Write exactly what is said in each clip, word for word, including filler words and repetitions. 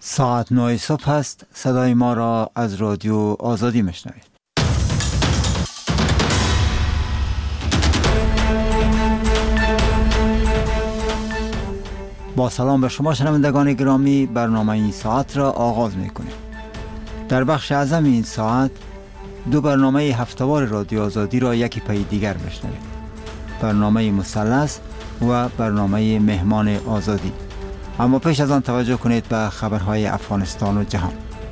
ساعت نه صبح است. صدای ما را از رادیو آزادی میشنوید. با سلام به شما شنوندگان گرامی، برنامه این ساعت را آغاز میکنیم. در بخش اعظم این ساعت دو برنامه هفته‌وار رادیو آزادی را یکی پی دیگر میشنوید. برنامه مثلث و برنامه مهمان آزادی. اما پیش از آن توجه کنید به خبرهای افغانستان و جهان.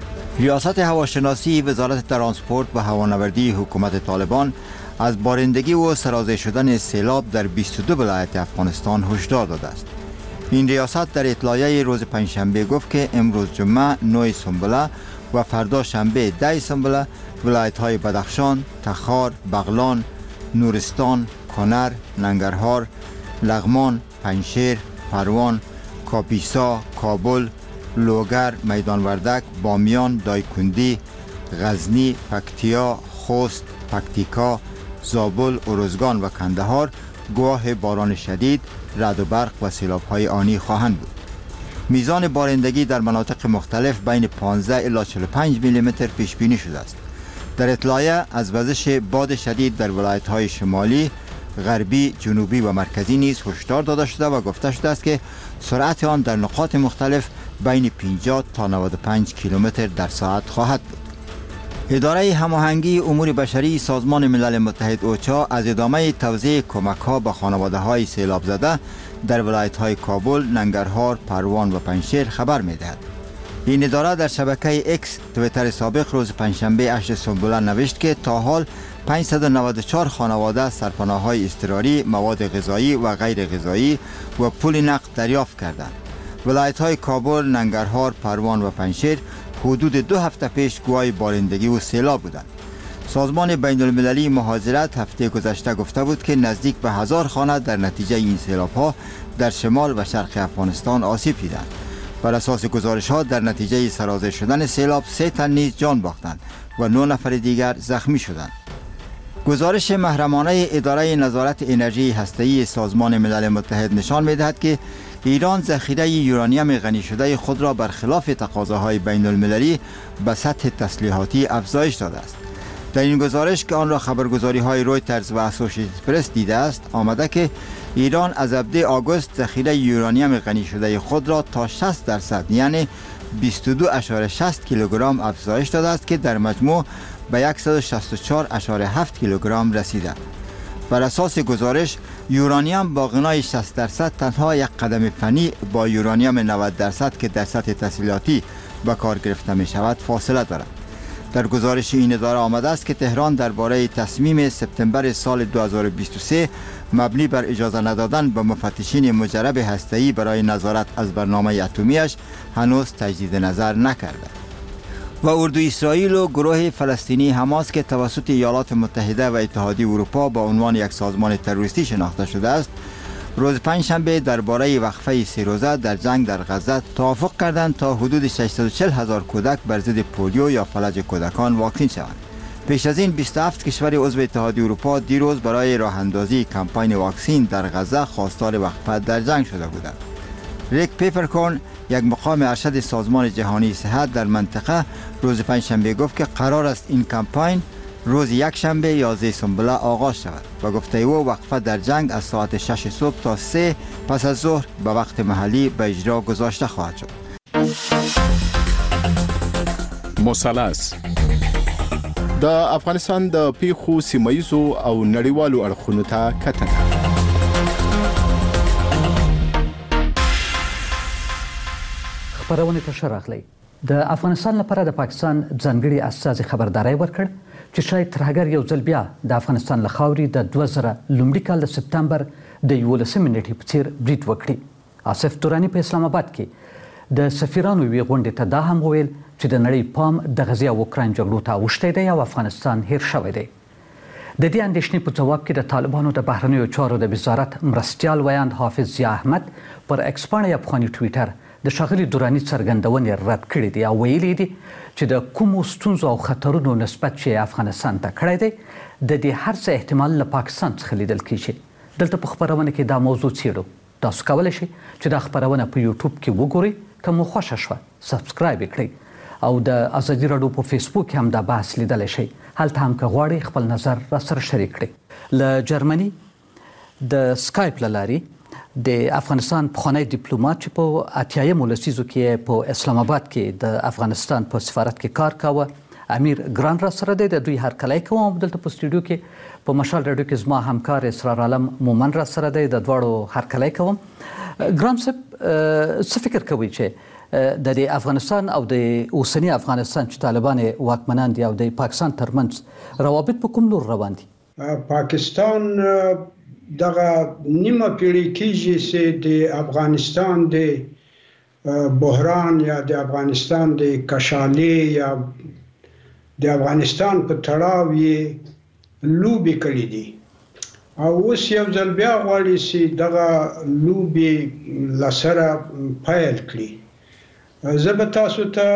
ریاست هواشناسی وزارت ترانسپورت و هوانوردی حکومت طالبان از بارندگی و سرازیر شدن سیلاب در بیست و دو ولایت افغانستان هشدار داده است. این ریاست در اطلاعیه روز پنجشنبه گفت که امروز جمعه نه سنبله و فردا شنبه ده سنبله ولایت‌های بدخشان، تخار، بغلان، نورستان، کنر، ننگرهار، لغمان، پنجشیر، پروان، کاپیسا، کابل، لوگر، میدان وردک، بامیان، دایکندی، غزنی، پکتیا، خوست، پکتیکا، زابل، ارزگان و کندهار گواه باران شدید، رعد و برق و سیلاب‌های آنی خواهند بود. میزان بارندگی در مناطق مختلف بین پانزده الی چهل و پنج میلی متر پیش بینی شده است. در اطلاعیه از وزش باد شدید در ولایت‌های شمالی، غربی، جنوبی و مرکزی نیز هشدار داده شده و گفته شده است که سرعت آن در نقاط مختلف بین پنجاه تا نود و پنج کیلومتر در ساعت خواهد بود. اداره هماهنگی امور بشری سازمان ملل متحد اوچا از ادامه توزیع کمک‌ها به خانواده‌های سیلاب زده در ولایت‌های کابل، ننگرهار، پروان و پنجشیر خبر می‌دهد. این اداره در شبکه اکس توییتر سابق روز پنجشنبه هشت سنبله نوشت که تا حال پانصد و نود و چهار خانواده سرپناه‌های اضطراری، مواد غذایی و غیر غذایی و پول نقد دریافت کردند. ولایت‌های کابل، ننگرهار، پروان و پنجشیر حدود دو هفته پیش گواه بارندگی و سیلاب بودند. سازمان بین المللی مهاجرت هفته گذشته گفته بود که نزدیک به هزار خانه در نتیجه این سیلاب‌ها در شمال و شرق افغانستان آسیب دیدند. بر اساس گزارش‌ها در نتیجه سرازیر شدن سیلاب سه تن نیز جان باختند و نه نفر دیگر زخمی شدند. گزارش محرمانه اداره نظارت انرژی هسته‌ای سازمان ملل متحد نشان می‌دهد که ایران ذخیره یورانیم غنی شده خود را برخلاف تقاضاهای بین المللی به سطح تسلیحاتی افزایش داده است. در این گزارش که آن را خبرگزاری‌های رویترز و اسوسییتد پرس دیده است، آمده که ایران از هفده آگوست ذخیره یورانیم غنی شده خود را تا شصت درصد یعنی بیست و دو اشاره شصت کیلوگرم افزایش داده است که در مجموع به صد و شصت و چهار اشاره هفت کیلوگرم رسیده. بر اساس گزارش یورانیم با غنای شصت درصد تنها یک قدم فنی با یورانیم نود درصد که در سطح تسلیحاتی به کار گرفته می شود فاصله دارد. در گزارش این اداره آمده است که تهران درباره تصمیم سپتامبر سال دو هزار و بیست و سه مبنی بر اجازه ندادن به مفتشین مجرب هسته‌ای برای نظارت از برنامه اتمیش هنوز تجدید نظر نکرده. و اردوی اسرائیل و گروه فلسطینی حماس که توسط ایالات متحده و اتحادیه اروپا با عنوان یک سازمان تروریستی شناخته شده است، روز پنجشنبه درباره وقفه سه روزه در جنگ در غزه توافق کردند تا حدود ششصد و چهل هزار کودک بر ضد پولیو یا فلج کودکان واکسین شوند. پیش از این بیست و هفت کشور عضو اتحادیه اروپا دیروز برای راه اندازی کمپاین واکسین در غزه خواستار وقفه در جنگ شده بودند. ریک پیپرکورن، یک مقام ارشد سازمان جهانی صحت در منطقه، روز پنجشنبه گفت که قرار است این کمپاین روز یک شنبه یازده سنبله آغاز شود و گفته او وقفه در جنگ از ساعت شش صبح تا سه پس از ظهر به وقت محلی به اجرا گذاشته خواهد شد. مثلث د افغانستان د پیښو سیمایزو او نړیوالو اړخونو ته کتنه. خبرونه ته شراغلی د افغانستان لپاره د پاکستان ځانګړي استازي خبرداري ورکړ چې شاید تر هغه یو ځل بیا د افغانستان له خاورې د دوه زره لومړي کال د سپتمبر د یولسمې نیټې په څیر برید وکړي. آصف توراني په اسلام آباد کې د سفیرانو یوې غونډې ته دا هم وویل چې د نړۍ پام د غزې او اوکراین جګړو ته اوښتی دی او افغانستان هیر شوی دی. د دې اندېښنې په ځواب کې د طالبانو د بهرنیو چارو د وزارت مرستیال ویاند حافظ ضیا احمد پر ایکس پاڼه یا پخواني ټویټر د ښاغلي دراني څرګندونې رد کړې دي او ویلي دي چې د کومو ستونزو او خطرونو نسبت چې افغانستان ته کړی دی د دې هر څه احتمال له پاکستان څخه لیدل کېږي. دلته په خبرونه کې دا موضوع څېړو. تاسو کولی شئ چې دا خبرونه په یوټیوب کې وګورئ. که مو خوښه شوه سبسکرایب یې کړئ او د ازادي راډیو په فیسبوک کې هم دا بحث لیدلی شئ. هلته هم که غواړئ خپل نظر راسره شریک کړئ. له جرمني د سکایپ له لارې د افغانستان پخوانی ډیپلوماټ چې په اتیایمو لسیزو کې په اسلام آباد کې د افغانستان په سفارت کې کار کاوه امیر ګران را سره دی. د دوی هرکلی کوم. دلته په سټوډیو کې په مشال راډیو کې زما همکار اسرار عالم مومن را سره دی. د دواړو هرکلی کوم. ګران صاحب څه فکر کوئ چې د دې افغانستان او د اوسني افغانستان چې طالبان واکمنان دي او د پاکستان ترمنځ روابط په کوم لور روان دي؟ پاکستان دغه نیمه پیړۍ کېږي چې د افغانستان د بحران یا د افغانستان د کشالۍ یا د افغانستان په تړاو یې لوبې کړې دي او اوس یو ځل بیا غواړي چې دغه لوبې له سره پیل کړي. زه به تاسو ته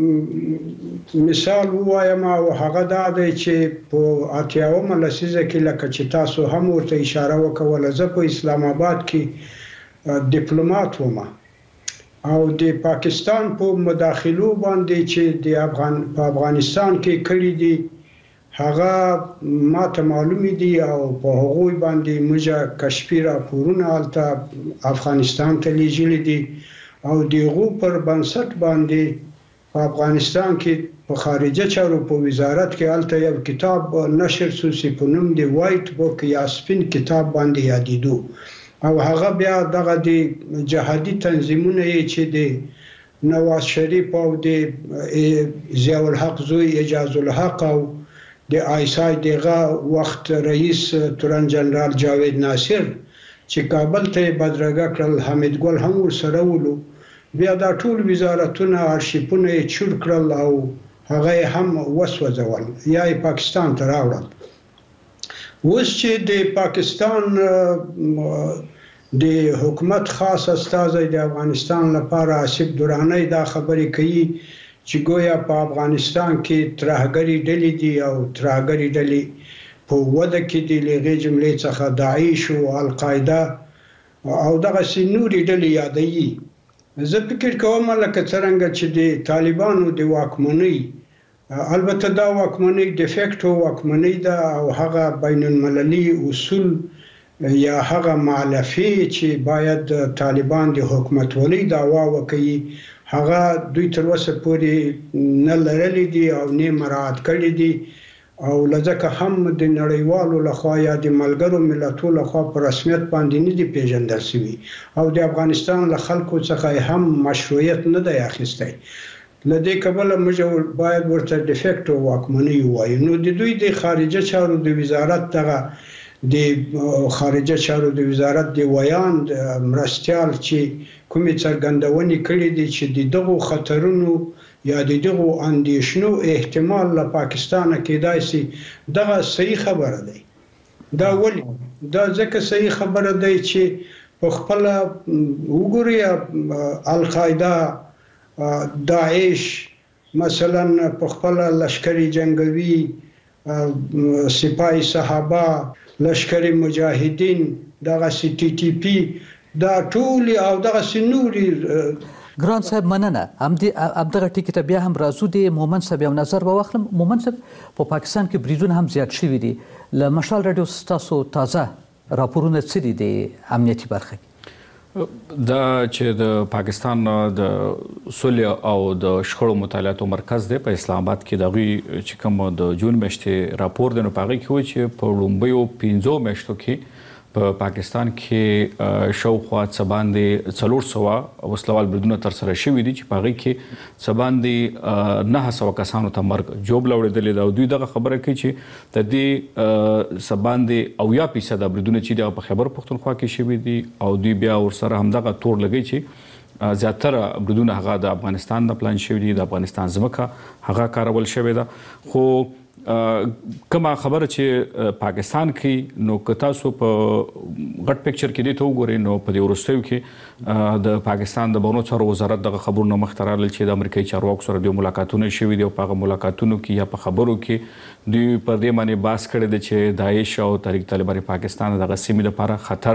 مثال ووایم او هغه دا دی چې په اتیاومه لسیزه کې لکه چې تاسو هم ورته اشاره وکوله زه په اسلام آباد کې ډیپلوماټ وم او د پاکستان په مداخلو باندې چې د افغان په افغانستان کې کړي دي هغه ماته معلومې دي او په هغوی باندې موږ کشفي راپورونه هلته افغانستان ته لیږلي دي او دغه پر بنسټ باندې په افغانستان کې په خارجه چارو په وزارت کې هلته یو کتاب نشر شو چې په نوم دی وایټ بوک یا سپین کتاب باندې یادېدو او هغه بیا دغه د جهادي تنظیمونه چې د نواز شریف او د ضیاء الحق زوی اجاز الحق او د آیسای دغه وخت رئیس تورن جنرال جاوید ناصر چې کابل ته بدرګه کړل حمید ګل هم ورسره ولو بیا دا ټول وزارتونه ارشیفونه یې چور کړل او هغه هم وسوځول یا پاکستان ته راوړل. اوس چې د پاکستان د حکومت خاص استازی د افغانستان لپاره آصف درانی دا خبرې کوي چې گویا په افغانستان کې ترهګري ډلې دي او ترهګري ډلې په وده کې د لغې جملې څخه داعش او القاعده او دغه نوري ډلې یادوي. زه فکر کوم لکه څنګه چې د طالبانو د واکمنۍ البته دا واکمنۍ د فیکټو واکمنۍ ده او هغه بین المللي اصول یا هغه مالفي چې باید طالبان د حکومت ولې دعوا وکړي هغه دوی تر اوسه پورې نه لرلې دي او نه مراعات کړې دي او لځکه هم د نړیوالو لخوا یا د ملګرو ملتونو لخوا په رسمیت باندې نه دي پیژندل شوي او د افغانستان له خلکو څخه هم مشروعیت نه دی اخیستی. لدې کبله موږ باید ورته د فیکټو واکمنۍ ووایو. نو د دوی د خارجه چارو د وزارت دغه د خارجه چارو د وزارت د ویان مرستیال چې کومې څرګندونې کړې دي چې د دغو خطرونو یا د دغو اندېښنو احتمال له پاکستانه کېدای شي دغه صحیح خبره دی. دا ولې دا ځکه صحیح خبره دی چې په خپله وګورئ القاعده داعش مثلا په خپله لشکري جنګوي سپاه صحابه لشکري مجاهدین دغه سی ټي ټي پی دا ټول او دغه سنوري. ګران صاحب مننه. هم دې همدغه ټکي ته بیا هم راځو. د مومن صاحب یو نظر به واخلم. مومن صاحب په پاکستان کې بریدونه هم زیات شوي دي. له مشال راډیو ستاسو تازه راپورونه څه دي د امنیتي برخه کې؟ دا چې د پاکستان د صلح او د شخړو مطالعاتو مرکز دی په اسلام آباد کې د هغوی چې کوم د جون میاشتې راپور دی نو په هغې کې وایي چې په لومړیو پنځو میاشتو کې په پاکستان کې شاوخوا څه باندې څلور سوه وسلوال بریدونه ترسره شوي دي چې په هغې کې څه باندې نهه سوه کسانو ته مرګ ژوبله اورېدلې ده او دوی دغه خبره کوي چې د دې څه باندې اویا فیصده بریدونه چې دي هغه په خیبر پښتونخوا کې شوي دي او دوی بیا ورسره همدغه تور لګوي چې زیاتره بریدونه هغه د افغانستان نه پلان شوي دي، د افغانستان ځمکه هغه کارول شوې ده. خو کومه خبره چې پاکستان کې نو که تاسو په غټ پکچر کې دې ته وګورئ نو په دې وروستیو کې د پاکستان د بهرنیو چارو وزارت دغه خبرونه مخته راغلل چې د امریکایي چارواکو سره دوی ملاقاتونه شوي دي او په هغه ملاقاتونو کې یا په خبرو کې دوی پر دې باندې بحث کړی دی چې داعش او تحریک طالبان پاکستان دغه سیمې لپاره خطر دی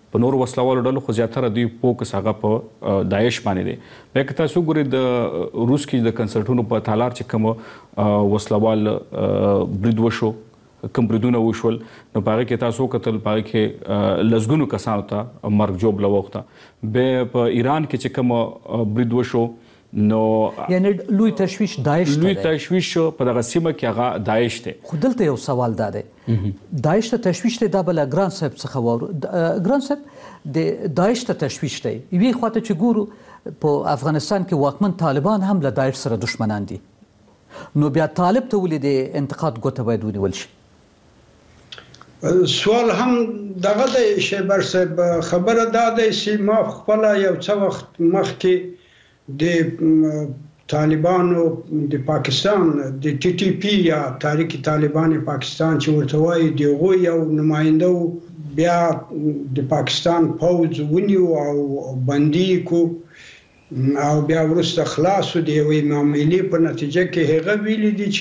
په نور وسلوالو ډلو خو زیاتره دوی فوکس هغه په داعش باندې دی. بیا که تاسو ګورئ د روس کې د کنسرټونو په تالار چې کوم وسلوال برید وشو، کوم بریدونه وشول، نو په هغې کې تاسو وکتل په هغې کې لسګونو کسانو ته مرګ ژوبله واوښته. بیا په ایران کې چې کوم برید وشو نو یعنی لوی تشویش داعش ته لوی تشویش په دغه سیمه کې هغه داعش دی. خو دلته یو سوال دا دی، داعش ته تشویش دی، دا بله ګران صاحب څخه واورو. ګران صاحب د داعش ته تشویش دی، یوې خواته چې ګورو په افغانستان کې واکمن طالبان هم له داعش سره دشمنان دي، نو بیا طالب ته ولې د انتقاد ګوته باید ونیول شي؟ سوال هم دغه دی شیبر صاحب، خبره دا دی چې ما خپله یو څه وخت مخکې د طالبانو د پاکستان د ټي ټي پی یا تحریک طالبان پاکستان چې ورته وایي د هغوی یو نماینده بیا د پاکستان پوځ ونیو او بندي کو او بیا وروسته خلاصو د یوې معاملې په نتیجه کې هغه ویلي دي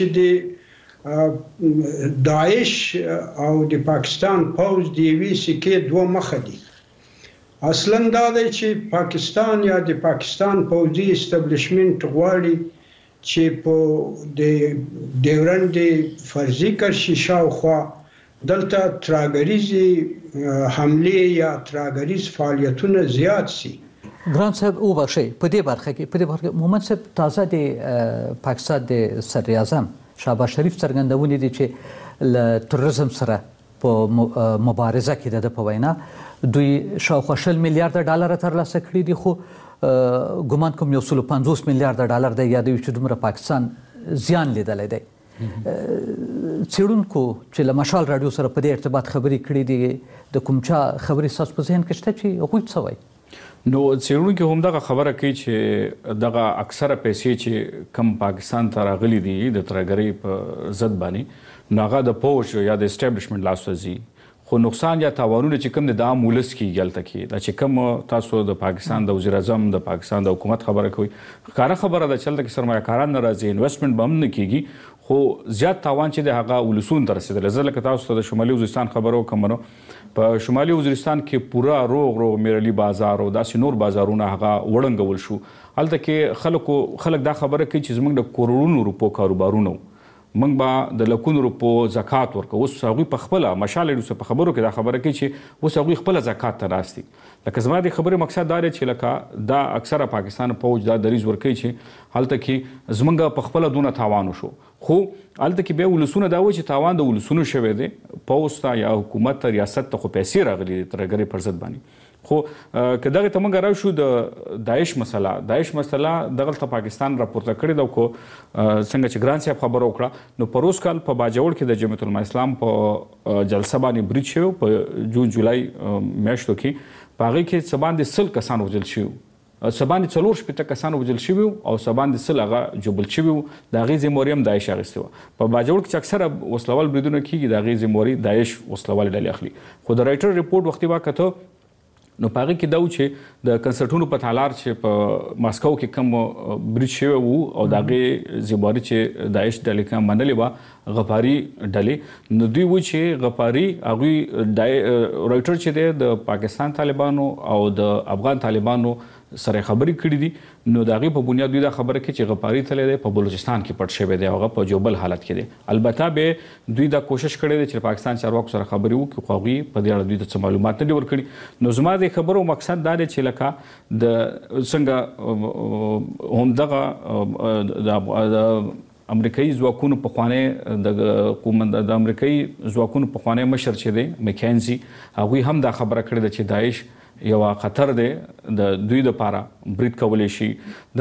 چې د داعش او د پاکستان پوځ د یوې سکې دوه مخه دي. اصلا دا دی چې پاکستان یا د پاکستان پوځي استبلیشمنت غواړي چې په د ډیورنډ فرضي کرښې شاوخوا دلته ترهګریزې حملې یا ترهګریز فعالیتونه زیات سي. ګران صاحب وبخښئ، په دې برخه کې په دې برخه کې محمد صاحب تازه د پاکستان د صدر اعظم شهباز شریف څرګندونې دي چې له تروریزم سره په مبارزه کې د په وینا دوی شاوخوا شل میلیارډ ډالر ترلاسه کړي دي، خو ګمان کوم یو سل پنځوس میلیارډ ډالر دی یادوي چې دومره پاکستان زیان لیدلی دی. څېړونکو چې له مشال راډیو سره په دې ارتباط خبرې کړي دي، د کوم چا خبرې ستاسو په ذهن کې شته چې هغوی څه وایي؟ نو څېړونکي هم دغه خبره کوي چې دغه اکثره پیسې چې کم پاکستان ته راغلي دي د ترهګرۍ په ضد باندې، نو هغه د پوځ یا د اسټابلیشمنټ لاسته ځي، خو نقصان یا تاوانونه چې کوم د عام ولس کېږي هلته کې دا چې کوم تاسو د پاکستان د وزیر اعظم د پاکستان د حکومت خبره کوئ، ښکاره خبره ده چې هلته کې سرمایه کاران نه راځي، انویسټمنټ به هم نه کېږي، خو زیات تاوان چې د هغه ولسونو ته رسېدلی. زه لکه تاسو ته د شمالي وزیرستان خبره وکړم، نو په شمالي وزیرستان کې پوره روغ روغ میرلي بازار او داسې نور بازارونه هغه وړنګول شو. هلته کې خلکو خلک دا خبره کوي چې زموږ د کروڑونو روپو کاروبارونه موږ به د لکونو روپو زکات ورکوو. اوس هغوی په خپله مشال راډیو په خبرو کې دا خبره کوي چې اوس هغوی خپله زکات ته ناست دي. لکه زما د خبرې مقصد دا دی چې لکه دا اکثره پاکستان پوځ دا دریځ ورکوي چې هلته کې زموږ په خپله دونه تاوان وشو، خو هلته کې بیا ولسونه دا وایي چې تاوان د ولسونو شوی دی، پوځ ته یا حکومت ته ریاست ته خو پیسې راغلي دي ترهګرۍ پر ضد باندې. خو که دغه ته موږ راشو د داعش مسله داعش مسله دغلته پاکستان راپورته کړې ده، خو څنګه چې ګران صاحب خبره وکړه، نو په روز کال په باجوړ کې د جمعیت العلماء اسلام په جلسه باندې برید شوی په جون جولای میاشتو کې، په هغې کې څه باندې سل کسان وژل شوي، څه باندې څلور شپېته کسان وژل شوي او څه باندې سل هغه ژوبل شوي وو. د هغې ذمهواري هم داعش اخیستې وه. په باجوړ کې چې اکثره وسلوال بریدونه کېږي د هغې ذمهواري داعش وسلوالې ډلې اخلي. خو د رایټر رپورټ وختي واکته نو په هغې کې دا و چې د کنسرټونو په تالار چې په ماسکو کې کوم برید شوی و او د هغې ذمهواري چې داعش ډلې کوم منلې وه غفاري ډلې، نو دوی و چې غفاري هغوی رایټر چې دی د پاکستان طالبانو او د افغان طالبانو سره خبرې کړې دي، نو د هغې په بنیاد دوی دا خبره کوي چې غفاري تللی دی په بلوچستان کې پټ شوی دی او هغه په جوبل حالت کې دی. البته به دوی دا کوشش کړی دی چې پاکستان چارواکو سره خبرې وکړي، خو هغوی په دې اړه دوی ته څه معلومات نه دي ورکړي. نو زما د خبرو مقصد دا دی چې لکه د څنګه همدغه د امریکایي ځواکونو پخوانی د امریکایي ځواکونو پخوانی مشر چې دی مکینزي، هغوی هم دا خبره کړې ده چې داعش یو خطر دی د دوی دپاره برید کولی شي.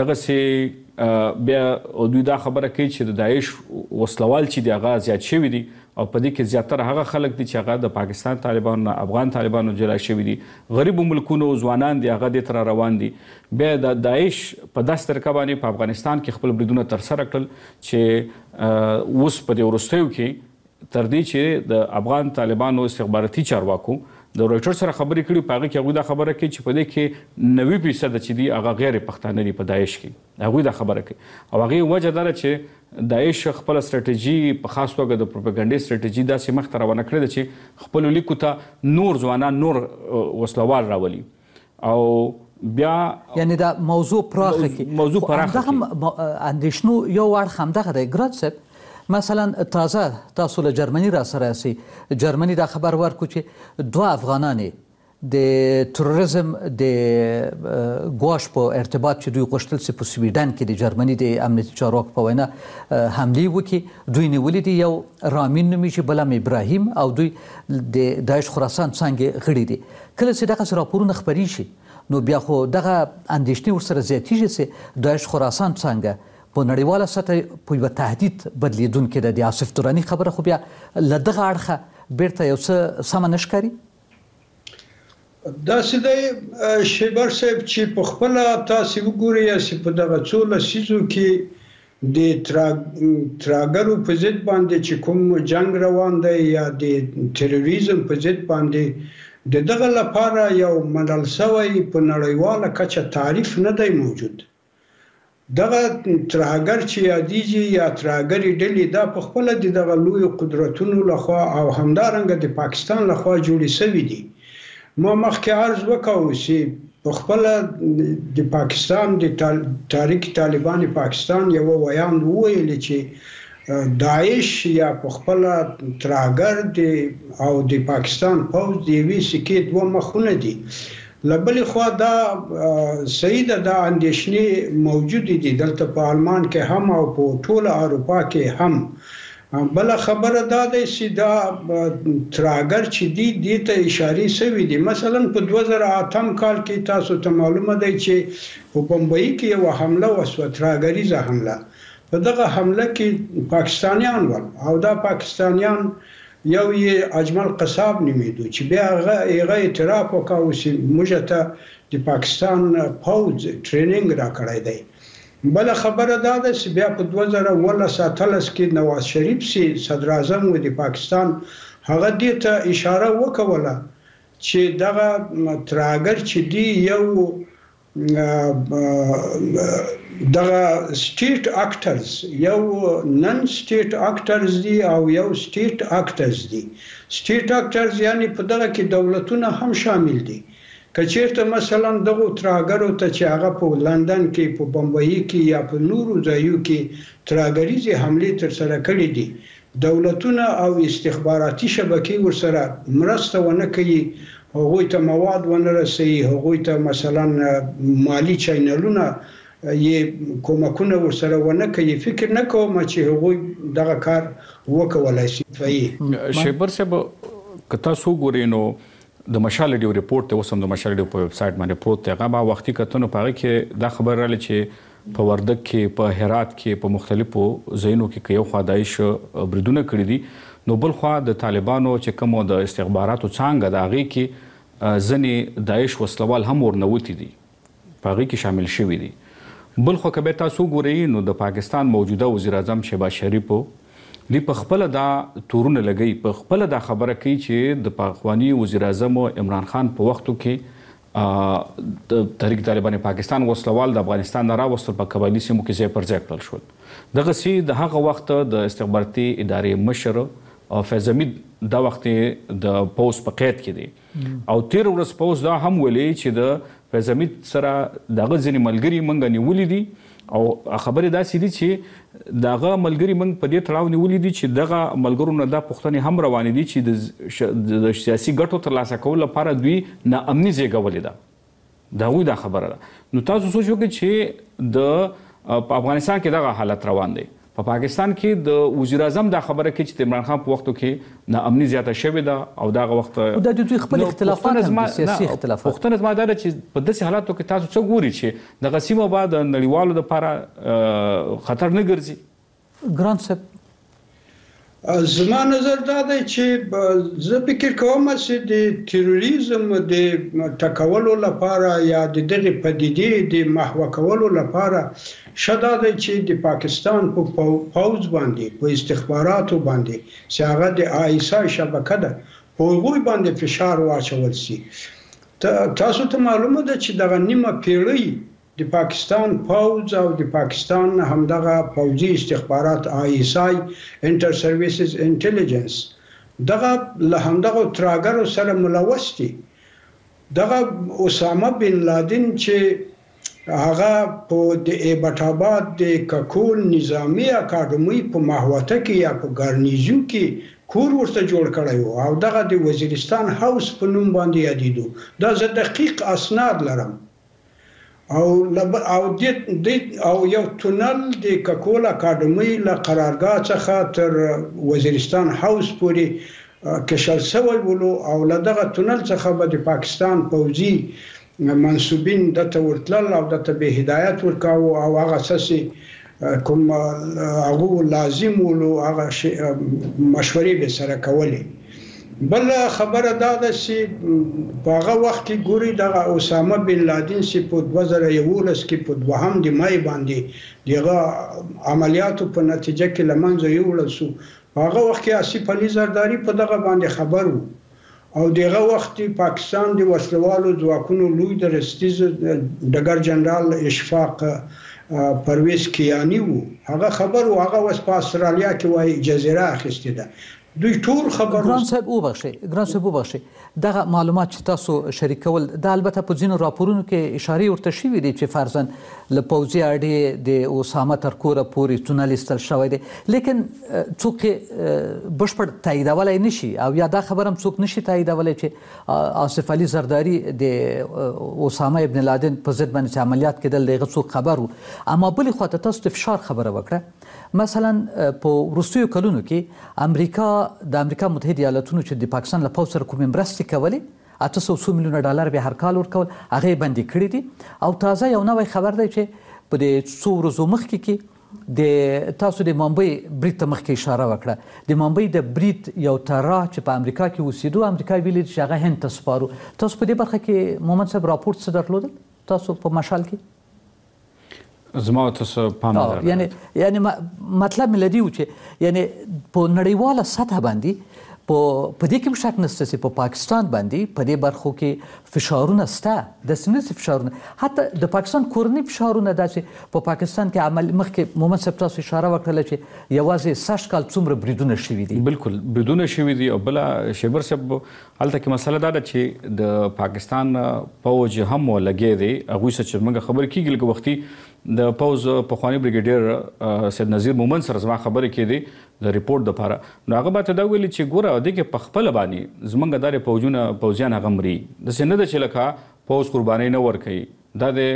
دغسې بیا دوی دا خبره کوي چې د داعش وسلوال چې دی هغه زیات شوي دي او په دې کې زیاتره هغه خلک دي چې هغه د پاکستان طالبانو نه افغان طالبانو جلا شوي دي، غریبو ملکونو ځوانان دي هغه دې ته را روان دي. بیا د داعش په داسې طریقه باندې په افغانستان کې خپل بریدونه ترسره کړل چې اوس په دې وروستیو کې تر دې چې د افغان طالبانو استخباراتي چارواکو د رويټر سره خبرې کړي په هغه کې هغوی دا خبره کوي چې په دې کې نوي فیصد چې دي هغه غیر پښتانه دي په داعش کې هغوی دا خبره کوي او هغې وجه دا ده چې داعش خپله سټراتیژي په خاص توګه د پروپاګنډي سټراتیژي داسې مخته روانه کړې ده چې خپلو لیکو ته نور ځوانان نور وسلوال راولي او بیا یعنی دا موضوع پراخه کی موضوع پراخه کی اندیشنو یو اړخ همدغه دی ګراد صاحب مثلا تازه تاسو له جرمني را سره سي جرمني دا خبر ورکو چې دوه افغانانې د تروریزم د ګواښ په ارتباط چې دوی غوښتل چې په سویډن کې د جرمني د امنیتي چارواکو په وینا حملې وکړي دوی نیولي دي یو رامین نومیږي بل هم ابراهیم او دوی د داعش خراسان څانګې غړي دي کله چې دغه راپورونه خپرې شي نو بیا خو دغه اندیشنې ورسره زیاتېږي چې داعش خراسان څانګه په نړیواله سطح په یوه تهدید بدلیدونکې ده د آصف دراني خبره خو بیا له دغه اړخه بیرته یو څه سمه نه ښکاري داسې دی شیبر صاحب چې په خپله تاسې وګورئ چې په دغه څو لسیزو کې د تراګرو په ضد باندې چې کوم جنگ روان دی یا د تروریزم په ضد باندې د دغه لپاره یو منل شوی په نړیواله کچه تعریف نه دی موجود دغه تراګر چې یادېږي یا تراګرې ډلې دا په خپله د دغه لویو قدرتونو لخوا او همدارنګه د پاکستان لخوا جوړې شوي دي ما مخکې عرض وکړو چې په خپله د پاکستان د تحریک طالبان پاکستان یو ویان وویل چې داعش یا په خپله تراګر او د پاکستان پوځ د یوې سکې دوه مخونه دي له بلې خوا دا صحیح ده دا اندېښنې موجودې دي دلته په آلمان کې هم او په ټوله اروپا کې هم بله خبره دا دی چې دا تراګر چې دي دې ته اشارې شوي دي مثلا په دوه زره اتم کال کې تاسو ته معلومه دی چې په بمبئی کې یوه حمله وشوه تراګریزه حمله په دغه حمله کې پاکستانیان ول او دا پاکستانیان یو یې اجمل قصاب نومیدو چې بیا هغه اعتراف وکړو چې موږ ته د پاکستان پوځ ټریننګ راکړی دی بل خبره دا ده چې بیا په دوه زره اوولس اتلس کې نواز شریف سي صدر اعظم و د پاکستان هغه دې ته اشاره وکوله چې دغه تراګر چې دی یو دغه سټیټ اکټرز یو نن سټیټ اکټرز دي او یو سټیټ اکټرز دي سټیټ اکټرز یعنی په دغه کې دولتونه هم شامل دي کچیرته مثلا دغه تراګرو ته چې هغه په لندن کې په بمبئی کې یا په نورو ځایو کې تراګریزي حملې تر سره کړې دي دولتونه او استخباراتي شبکې ورسره مرسته ونه کوي هغوی ته مواد ونه رسوي هغوی ته مثلا مالی چینلونه یې کومکونه ورسره ونه کوي فکر نه کوم چې هغوی دغه کار وکولای شي شیبر صاحب که تاسو ګورئ نو د مشال ډیو ریپورت ته اوسم د مشال ډیو په ویب سټ باندې پروت دی هغه به وختي کتنو په هغه کې دا خبر راغلی چې په وردګ کې په هرات کې په مختلفو ځایونو کې یو خوا داعش بریدونه کړي دي نو بل خوا د طالبانو چې کوم د استخباراتو څانګه د هغې کې ځینې داعش وسلوال هم ورنوتي دي په هغې کې شامل شوي دي بل خوا که بیا تاسو وګورئ نو د پاکستان موجوده وزیر اعظم شهباز شریفو دی په خپل دا تورونه لګي په خپل دا خبره کوي چې د پاکستاني وزیر اعظم عمران خان په وختو کې د تحریک طالبان پاکستان وسلوال د افغانستان نه راوستل په قبایلي سیمو کې ځای پر ځای کړل شول دغه سي د هغه وخت د استخباراتي ادارې مشر او فیض حمید دا وخت د پوز په قید کې دی او تیر ورځ پوز دا هم ویلي چې د فیض حمید سره دغه ځینې ملګري موږ نیولي دي او خبرې داسې دي چې دغه ملګري موږ په دې تړاو نیولي دي چې دغه ملګرو نه دا پوښتنې هم روانې دي چې د سیاسي ګټو ترلاسه کولو لپاره دوی ناامني زېږولې ده د هغوی دا خبره ده نو تاسو سوچ وکړئ چې د په افغانستان کې دغه حالت روان دی په پاکستان کې د وزیر اعظم دا خبره کوي چې د عمران خان په وختو کې ناامني زیاته شوې ده او دغه وخت د دوی خپل اختلافات هم سیاسي اختلافات پوښتنه زما دا ده چې په داسې حالاتو کې تاسو څه ګورئ چې دغه سیمه به د نړیوالو دپاره خطر نه ګرځي ګران صاحب زما نظر دا دی چې زه فکر کوم چې د تروریزم د ټکولو لپاره یا د دغه پدیدې د محو کولو لپاره شدا دی چې د پاکستان په پوز باندې په استخباراتو باندې چې هغه د آیسا شبکه ده په هغوی باندې فشار واچول شي. تاسو ته معلومه ده چې دغه نیمه پیړۍ د پاکستان پوځ او د پاکستان همدغه پوځي استخبارات آی اس آی انټر سرویسز انټيليجنس دغه له همدغه تراګرو سره ملوث دي. دغه اسامه بن لادن چې هغه په د ایبټ آباد د ککول نظامی اکاډمي په ماهوته کې یا په ګارنیزیون کې کور ورته جوړ کړی و او دغه د وزیرستان هاوس په نوم باندې یادیدو. دا زه دقیق اسناد لرم او او د او یو تونل د ککول اکاډمي له قرارګاه څخه تر وزیرستان هاوس پورې کشل سوی ولو او له دغه تونل څخه به د پاکستان پوځي منسوبین دته ورتلل او دته به هدایت ورکاو او هغه سسي کوم هغه لازم ولو هغه مشورې به سره کولې. بل خبره دا ده چې په هغه وخت کې ګوري دغه اسامه بن لادن چې په دوه زره یولس کې په دوهم د مای باندې دغه عملیاتو په نتیجه کې لمنځه یوړل شو. هغه وخت کې آصف علي زرداری په دغه باندې خبر وو او دغه وخت پاکستان د وسلوالو ځواکونو لوی درستیز ډګر جنرال اشفاق پرویز کیانی وو. هغه خبر وو هغه وس په استرالیا کې وای جزیره اخیسته ده. دوی ټول خبر ګران صاحب وبخشي ګران صاحب وبخشي دغه معلومات چې تاسو شریکول د البته په ځینو راپورونو کې اشاره ورته شوې دي چې فرضاً له پوځي اړې د اسامه تر کوره پورې تونل ایستل شوی دی لیکن څوک بشپړ تاییدولی نشي او یا دا خبر هم څوک نشي تاییدولی چې آصف علي زرداری د اسامه ابن لادن په ضد باندې چې عملیات کېدل د هغه څوک خبر وو. اما بلې خواته تاسو د فشار خبره وکړه مثلا په وروستیو کلونو کې امریکا د امریکا متحده ایالاتونو چې د پاکستان له پوځ سره کومې مرستې کولې اته سوه څو میلیونه ډالر به هر کال ورکول هغه بندي کړی دي او تازه یو نوی خبر دی چې په دې څو ورځو مخکې کې د تاسو د ممبئی برید ته مخکې اشاره وکړه. د ممبئی د برید یو طرح چې په امریکا کې اوسېدو امریکا ویلي چې هغه هند ته سپارو. تاسو په دې برخه کې مومند صاحب راپورټ څه درلودل تاسو په مشال کې؟ زما تاسو پام نه یعنی یعنی مطلب مې لدی و چې یعنی په نړیواله سطح باندې په په دې کې شک نشته چې په پاکستان باندې په دې برخو کې فشارونه شته د سنت فشارونه حتی د پاکستان کورنی فشارونه د چې په پاکستان کې عمل مخکې مومند صاحب تاسو اشاره وکړه چې یوازې سش کال څومره بریدونه شوي دي. بالکل بریدونه شوي دي او بل شیبر صاحب هلته کې مسله دا ده چې د پاکستان پوځ هم ولګي دی هغه څه موږ خبر کیږي لکه وختي د پوز پخوانی بریګیډیر سید نذیر مومن سره زما خبرې کېدې د ریپورت دپاره نو هغه به ته دا ویلي چې ګوره دې کې په خپله باندې زموږ دا پوځونه پوځیان هغه مري داسې نه ده چې لکه پوځ قربانۍ نه ورکوي دا د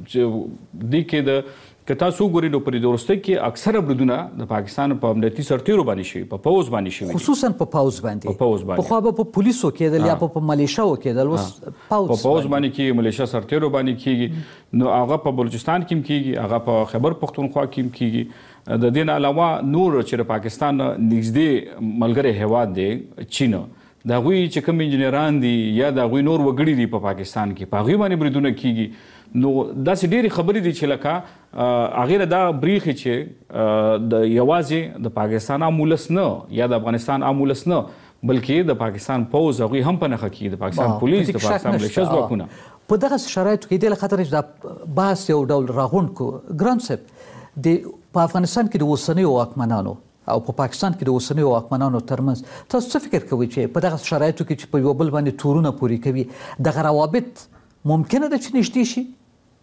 دې کې د که تاسو وګورئ نو په دې وروستۍ کې اکثره بریدونه د پاکستان په امنیتي سرتیرو باندې شوي په پوځ باندې شوي خصوصا په پوځ باندې په پوځ باندې پخوا به په پولیسو کېدل یا په ملیشاو کېدل اوس په پوځ باندې کېږي ملیشا سرتیرو باندې کېږي نو هغه په بلوچستان کې هم کېږي هغه په خیبر پښتونخوا کې هم کېږي. د دې نه علاوه نور چې د پاکستان نږدې ملګری هیواد دی چین د هغوی چې کوم انجینران دي یا د هغوی نور وګړي دي په پاکستان کې په هغوی باندې بریدونه کېږي. نو داسې ډېرې خبرې دي چې لکه هغې دا بریښي چې د یوازې د پاکستان عام ولس نه یا د افغانستان عام ولس نه بلکې د پاکستان پوځ هغوی هم په نښه کېږي د پاکستان پولیس د پاکستان ملیشه ځواکونه په دغه شرایطو کې دې له خطره چې دا بحث یو ډول راغونډ کړو. ګران صاحب د په افغانستان کې د اوسنیو واکمنانو او په پاکستان کې د اوسنیو واکمنانو ترمنځ تاسو څه فکر کوئ چې په دغه شرایطو کې چې په یو بل باندې تورونه پورې کوي دغه روابط ممکنه ده چې نږدې شي؟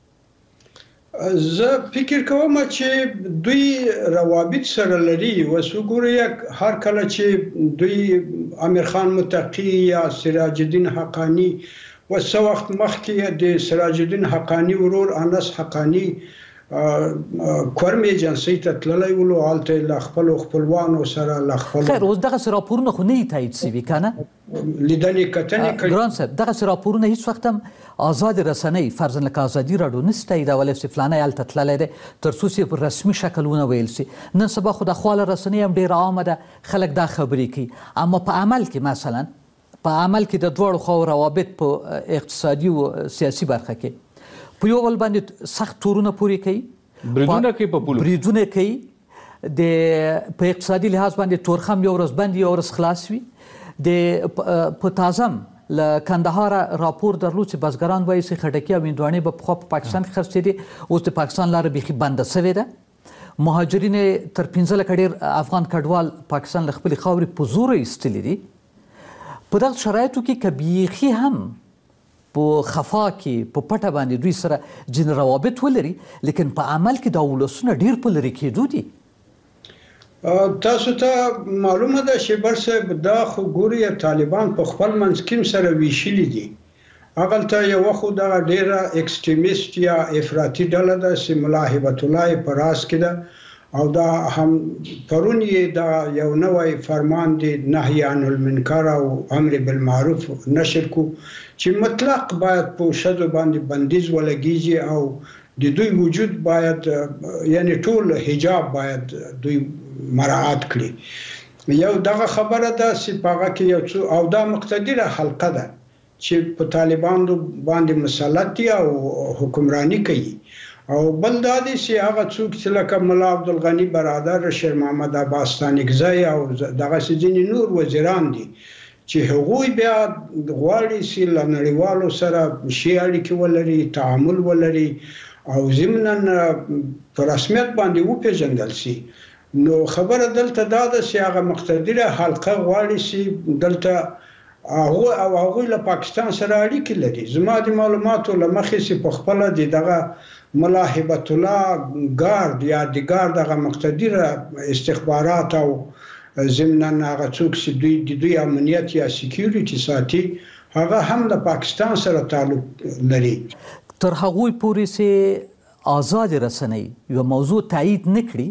زه فکر کوم چې دوی روابط سره لري اوس وګورئ هر کله چې دوی امیر خان متقی یا سراج الدین حقانی وسو وخت مخکې د سراج الدین حقانی ورور انس حقانی کورم ایجنسی ته تللی ولو هلته له خپلو خپلوانو سره له خپلو خیر اوس دغسې راپورونه خو نه یې تایید سوي که نه لیدنې کتنې کوي. ګران صاحب دغسې راپورونه هیڅ وخت هم آزاد رسنۍ فرضاً لکه ازادي راډیو نسي تاییدولی چې فلانی هلته تللی دی تر څو چې په رسمي شکل ونه ویل سي. نن سبا خو د خواله رسنۍ هم ډېره عامه ده خلک دا خبرې کوي اما په عمل کې مثلا په عمل کې د دواړو خواو روابط په اقتصادي او سیاسي برخه کې په یو بل باندې سخت تورونه پورې کوي بریدونه کوي په پولو بریدونه کوي د په اقتصادي لحاظ باندې تورخم یو ورځ بند یو ورځ خلاص وي د په تازم له کندهار راپور درلود چې بزګران وایي چې خټکي او هندواڼې به پخوا په پاکستان کې خرڅېدې، اوس د پاکستان لاره بیخي بنده سوې ده. مهاجرین تر پنځه لکه ډېر افغان کډوال پاکستان له خپلې خاورې په زوره ایستلي دي. په دغه شرایطو کې که بیخي هم په خفا کې په پټه باندې دوی سره ځینې روابط ولري، لیکن په عمل کې دا ولسونه ډېر په لرې کېدو دي. تاسو ته معلومه ده چې برسه دا خو ګوري طالبان په خپل منځ کې سره ویشلي دي. هغلته یو خو دا ډیره اکستریمیست یا افراطي ډله ده چې ملا هبت الله په راس کې ده، او دا هم پرون یې دا یو نوی فرمان دی نهی عن المنکر او امر بالمعروف نشر کو چې مطلق باید په شذو باندې بندیز ولګیږي او د دوی وجود باید یعنی ټول حجاب باید دوی مراعات کړي. یو دغه خبره ده چې پاغه کې یو څو او دا مقتدره حلقه ده چې په طالبانو باندې مسلط دي او حکمرانی کوي، او بل دا دي چې هغه څوک چې لکه ملا عبدالغني برادر، شیر محمد عباس ستانکزی او دغه ځینې نور وزیران دي چې هغوی بیا غواړي چې له نړیوالو سره ښې اړیکې ولري، تعامل ولري او ضمناً په رسمیت باندې وپېژندل شي. نو خبره دلته دا ده چې هغه مقتدره حلقه غواړي چې دلته هغه او هغه له پاکستان سره اړیکې لري. زما د معلوماتو له مخې چې په خپل دغه ملا هبت الله ګارد یا د ګارد هغه مقتدره استخبارات او ضمناً هغه څوک چې دوی د دوی امنیت یا سکیورټي ساتي هغه هم د پاکستان سره تعلق لري. تر هغوی پورې چې آزاد رسنۍ یو موضوع تایید نه کړي،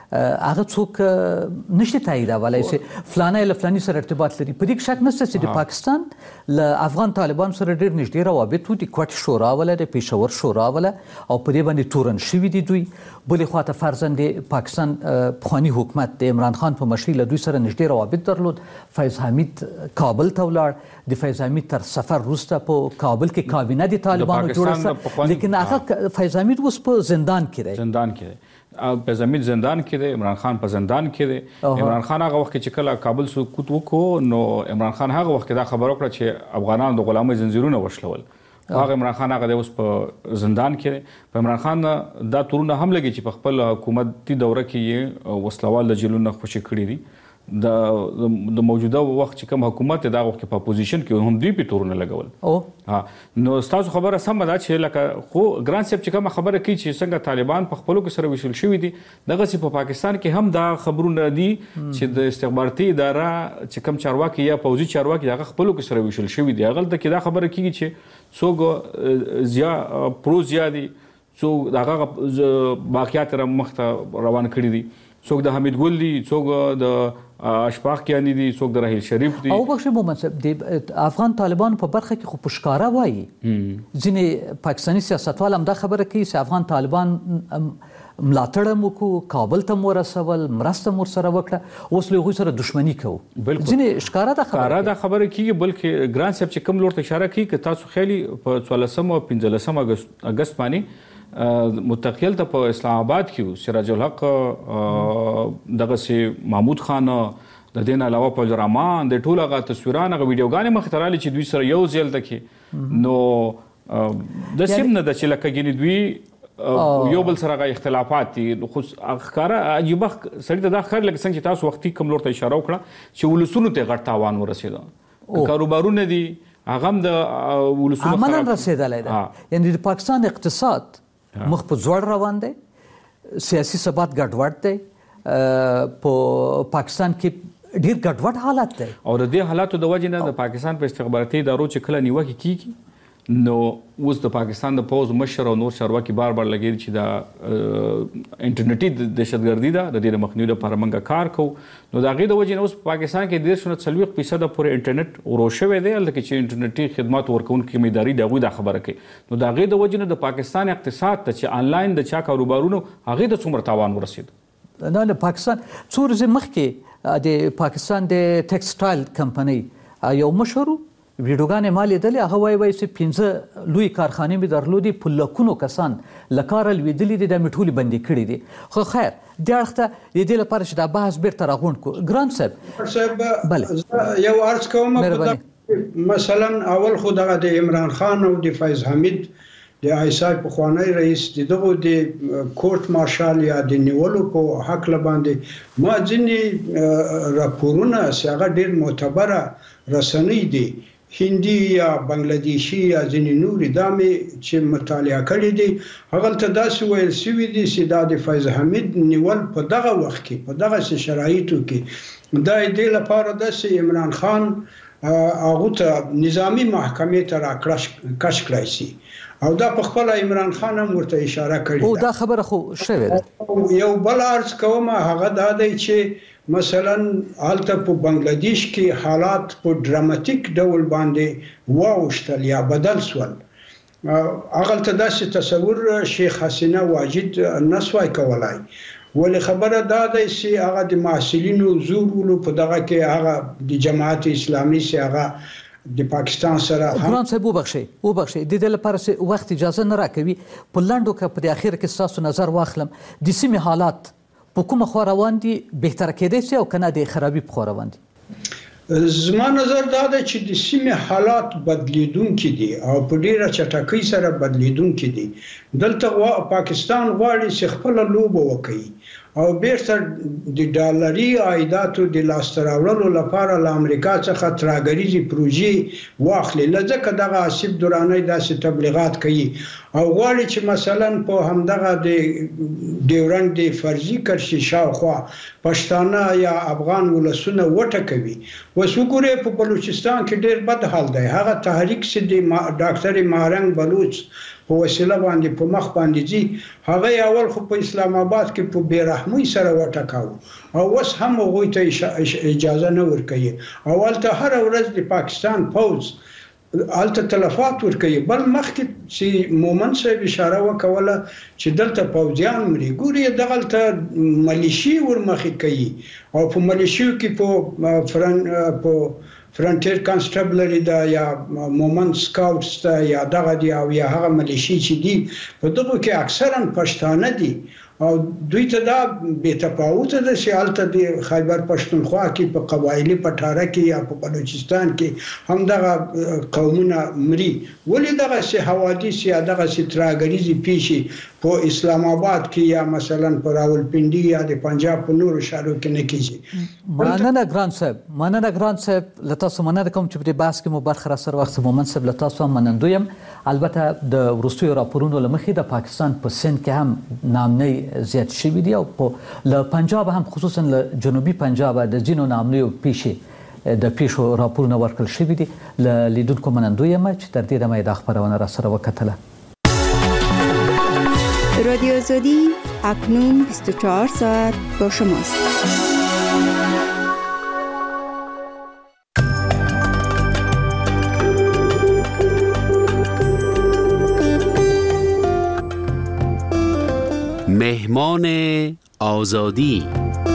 هغه څوک نشي تاییدولی چې فلانی له فلاني سره ارتباط لري. په دې کې شک نشته چې د پاکستان له افغان طالبانو سره ډېر نږدې روابط وو. د کوټ شورا وله، د پېښور شورا وله، او په دې باندې تورن شوي دي دوی. بلې خواته فرضاً د پاکستان پخواني حکومت د عمران خان په مشرۍ له دوی سره نږدې روابط درلود. فیض حمید کابل ته ولاړ، د فیض حمید تر سفر وروسته په کابل کې کابینه د طالبانو جوړه شوه، لیکن هغه فیض حمید اوس په زندان کې دی. زندان کې دی په زمین زندان کې دی. عمران خان په زندان کې دی. عمران خان هغه وخت چې کله کابل سقوط وکړو نو عمران خان هغه وخت دا خبر وکړه چې افغانانو د غلامۍ زنجیرونه وشلول. هغه عمران خان هغه اوس په زندان کې دی. په عمران خان دا تورونه هم لګي چې په خپل حکومتي دوره کې یې وسلوال د جیلونو خوشي کړي دي. د موجوده وخت چې کوم حکومت دا وخت په اپوزیشن کې هم دوی په تورونه لګول. او ها نو تاسو خبره سم ده چې لکه خو ګران صاحب چې کوم خبره کوي چې څنګه طالبان په خپلو کې سره وشل شوي دي، دغه چې په پاکستان کې هم دا خبرونه دي چې د استخباراتي اداره چې کوم چارواکي یا پوځي چارواکي هغه خپلو کې سره وشل شوي دي. هغه د کې دا خبره کیږي چې څوک زیا پرو زیادي څوک دغه باقیات را مخته روان کړي دي، څوک د حمید ګل دي، څوک د اشفاق کیانی دي، څوک د راهیل شریف دي. او بخښه مومن صاحب د افغان طالبانو په برخه کې خو پښکارا وایي ځینې پاکستاني سیاستوال هم دا خبره کوي چې افغان طالبان ملاتړ مو کو، کابل ته مو رسول، مرسته مو سره وکړه، اوس له هغوی سره دښمني کوو. ځینې ښکاره دا خبره دا خبره کیږي. بلکې ګران صاحب چې کوم لور ته اشاره کوي که تاسو خیالي په څوارلسم او پنځلسم اګست باندې متقیل ته په اسلام آباد کې سراج الحق دغه سي محمود خان د دین علاوه په رحمان د ټول هغه تصویران هغه ویډیوګانې مخ ته راغلي چې دوی سره یو ځای دلته کې نو د سیم نه د چې لکه ګینې دوی یو بل سره هغه اختلافات دي. خو ښکاره عجیبه سړي ته دا ښکاري لکه څنګه چې تاسو وختي کوم لور ته اشاره وکړه چې ولسونو ته غټ تاوان ورسېده، کاروبارونه دي هغه هم د ولسونو عملاً رسېدلی ده. یعنې د پاکستان اقتصاد مخ په ځوړ روان دی، سیاسي ثبات ګډوډ دی، په پاکستان کې ډیر ګډوډ حالت دی. او د دې حالاتو د وجې نه د پاکستان په استخباراتي ادارو چې کله نیوکې کیږي نو اوس د پاکستان د پوځ مشر او نور چارواکي بار بار لګېږي چې دا انټرنیټي دهشتګردي ده، د دې د مخنیوي لپاره موږ کار کوو. نو د هغې د وجې نه اوس په پاکستان کې دېرش نه څلوېښت فیصده پورې انټرنیټ ورو شوی دی. هلته کې چې انټرنیټي خدماتو ورکوونکي کومې ادارې دي هغوی دا خبره کوي. نو د هغې د وجې نه د پاکستان اقتصاد ته چې آنلاین د چا کاروبارونو هغې ته څومره تاوان ورسېد. نه نه پاکستان څو ورځې مخکې د پاکستان د ټیکسټایل کمپنۍ یو مشر ویډیوګانې ما لیدلې، هغه وایي وایي چې پنځه لوی کارخانې مې درلودې، په لکونو کسان له کاره لوېدلي دي، دا مې ټولې بندي کړي دي. خو خیر دې اړخ ته د دې لپاره چې دا بحث بیرته راغونډ کړو. ګران صاحب صاحب بله یو عرض کوم، مثلا اول خو دغه د عمران خان او د فیض حمید د آیسای پخوانی رئیس د دغه د کورټ مارشال یا د نیولو په حق باندې ما ځینې راپورونه چې هغه ډېر معتبره رسنۍ دي، هندي یا بنگلادیشي یا ځینې نورې، دا مې چې مطالعه کړي دي، هغه ته داسې ویل شوي دي چې دا د فیض حمید نیول په دغه وخت کې په دغه شرایطو کې دا دې لپاره ده چې عمران خان هغه ته نظامی محکمې ته راکړه کش کړی شي، او دا په خپل عمران خان هم ورته اشاره کړې او دا خبره خو شوې ده. یو بل عرض کوم، هغه دا دی چې مثلا هلته په بنگلادیش کې حالات په ډراماتیک ډول باندې واوښتل یا بدل شول. هغه ته داسې تصور شیخ حسینه واجد نسوای کولای، ولې خبره دا ده چې هغه د محصلینو زور په دغه کې هغه د جماعت اسلامي چې هغه د پاکستان سره ګران صاحب وبخښئ وبخښئ د دې لپاره چې وخت اجازه نه راکوي، په لنډو که په د اخر کې ستاسو نظر واخلم، د سیمې حالات په کومه خوا روان دي، بهتره کېدای شي او که نه د خرابي په خوا روان دي؟ زما نظر دا ده چې د سیمې حالات بدلیدونکي دي او په ډیره چټکۍ سره بدلیدونکي دي. دلته پاکستان غواړي چې خپله لوبه وکړي او بیرته د ډالري عایداتو د لاسته راوړلو لپاره له امریکا څخه ترهګریزې پروژې واخلي، ځکه دغه آصف درانی داسې تبلیغات کوي او غواړي چې مثلا په همدغه د ډیورنډ د فرضي کرښې شاوخوا پښتانه یا افغان ولسونه وټکوي. اوس وګورئ په بلوچستان کې ډېر بد حال دی، هغه تحریک چې د ډاکټر مارنګ بلوچ په وسیله باندې په مخ باندې ځي، هغه اول خو په اسلام آباد کې په بیرحمۍ سره وټکاو او اوس هم هغوی ته اجازه نه ورکوي، او هلته هره ورځ د پاکستان پوځ هلته تلفات ورکوي. بل مخکې چې مومن صاحب اشاره وکوله چې دلته پوځیان مري، ګوري دغلته ملیشي ورمخې کوي او په ملیشیو کې په فرن په فرنټیر کانسټیبلری دا یا مومن سکاوټس دا یا دغه دی او یا هغه ملیشي چې دي، په دغه کې اکثرا پښتانه دي او دوی ته دا بې تفاوته ده چې هلته د خیبر پښتونخوا کې په قبایلي پټاره کې یا په بلوچستان کې همدغه قومونه مري. ولې دغسې حوادث یا دغسې ترهګریزې پیښې په اسلام آباد کې یا مثلا په راولپنډي یا د پنجاب په نورو ښارو کې نه کېږي؟ مننه ګران صاحب، مننه ګران صاحب، له تاسو مننه کوم چې په دې بحث کې مو برخه راسره واخیسته. مومن صاحب له تاسو هم منندوی یم. البته د وروستیو راپورونو له مخې د پاکستان په سند کې هم نامنۍ زیات شوي دي او له پنجاب هم خصوصا له جنوبي پنجاب د ځینو نامنیو پیښې د پیښو راپورونه ورکړل شوي دي. له لیدونکو منندوی یم چې تر دې دمه یې دا خپرونه راسره وکتله. رادیو آزادی اکنون بیست و چهار ساعت با شماست. مهمان آزادی.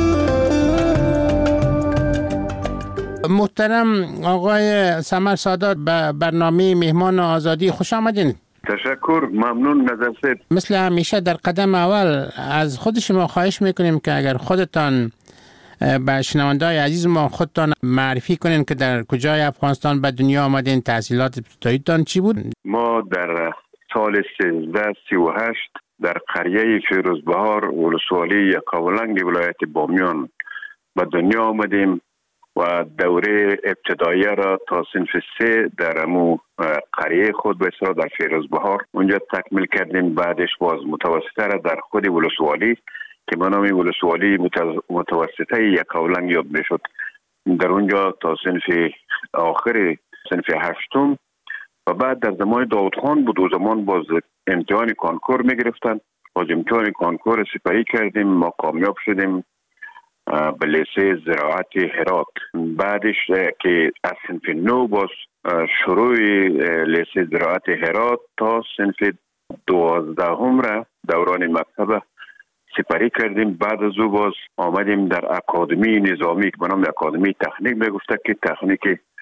محترم آقای سمر سادات به برنامه مهمان آزادی خوش آمدین. تشکر، ممنون نظر. مثل همیشه در قدم اول از خود شما خواهش میکنیم که اگر خودتان به شنونده‌های عزیز ما خودتان معرفی کنین که در کجای افغانستان به دنیا آمدین، تحصیلات ابتداییتان چی بود؟ ما در سال سیزده سی و هشت در قریه فیروزبهار ولسوالی یکاولنگ ولایت بامیان به دنیا آمدیم و دوره ابتداییه را تا صنف سه در امو قریه خود به اصطلاح در فیروزبهار اونجا تکمیل کردیم. بعدش باز متوسطه را در خود ولسوالی که به نام ولسوالی متوسطه یکاولنگ یاد میشد، در اونجا تا صنف آخر صنف هشتم و بعد در زمان داود خان بود و زمان باز امتحان کانکور می گرفتن. باز امتحان کانکور سپری کردیم، ما کامیاب شدیم به لیسه زراعت هرات. بعدش که از صنف نو باز شروع لیسه زراعت هرات تا صنف دوازدهم را دوران مکتب سپری کردیم. بعد از او باز آمدیم در اکادمی نظامی که به نام اکادمی تکنیک می گفته که تکنیک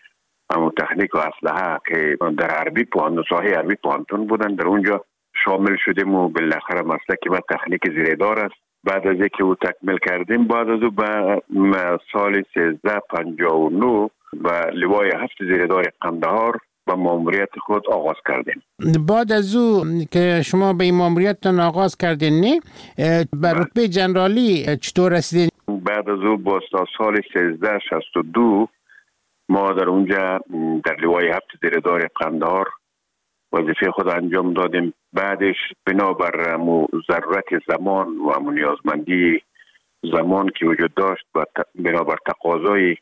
اما تکنیک و اسلحه که در عربی پوهنتون ساحه عربی پوهنتون بودن در اونجا شامل شدیم و بالاخره مسلک ما تکنیک زیردار است. بعد از اینکه او تکمیل کردیم بعد از او به سال سیزده پنجاه و نه به لوای هفت زیردار قندهار با ماموریت خود آغاز کردیم. بعد از او که شما به این ماموریتتان آغاز کردین نه به رتبه جنرالی چطور رسیدین؟ بعد از او با سال سیزده شصت و دو ما در اونجا در لوای هفت زیردار قندهار وظیفه خود انجام دادیم. بعدش بنابر ضرورت زمان و نیازمندی زمان که وجود داشت و بنابر تقاضای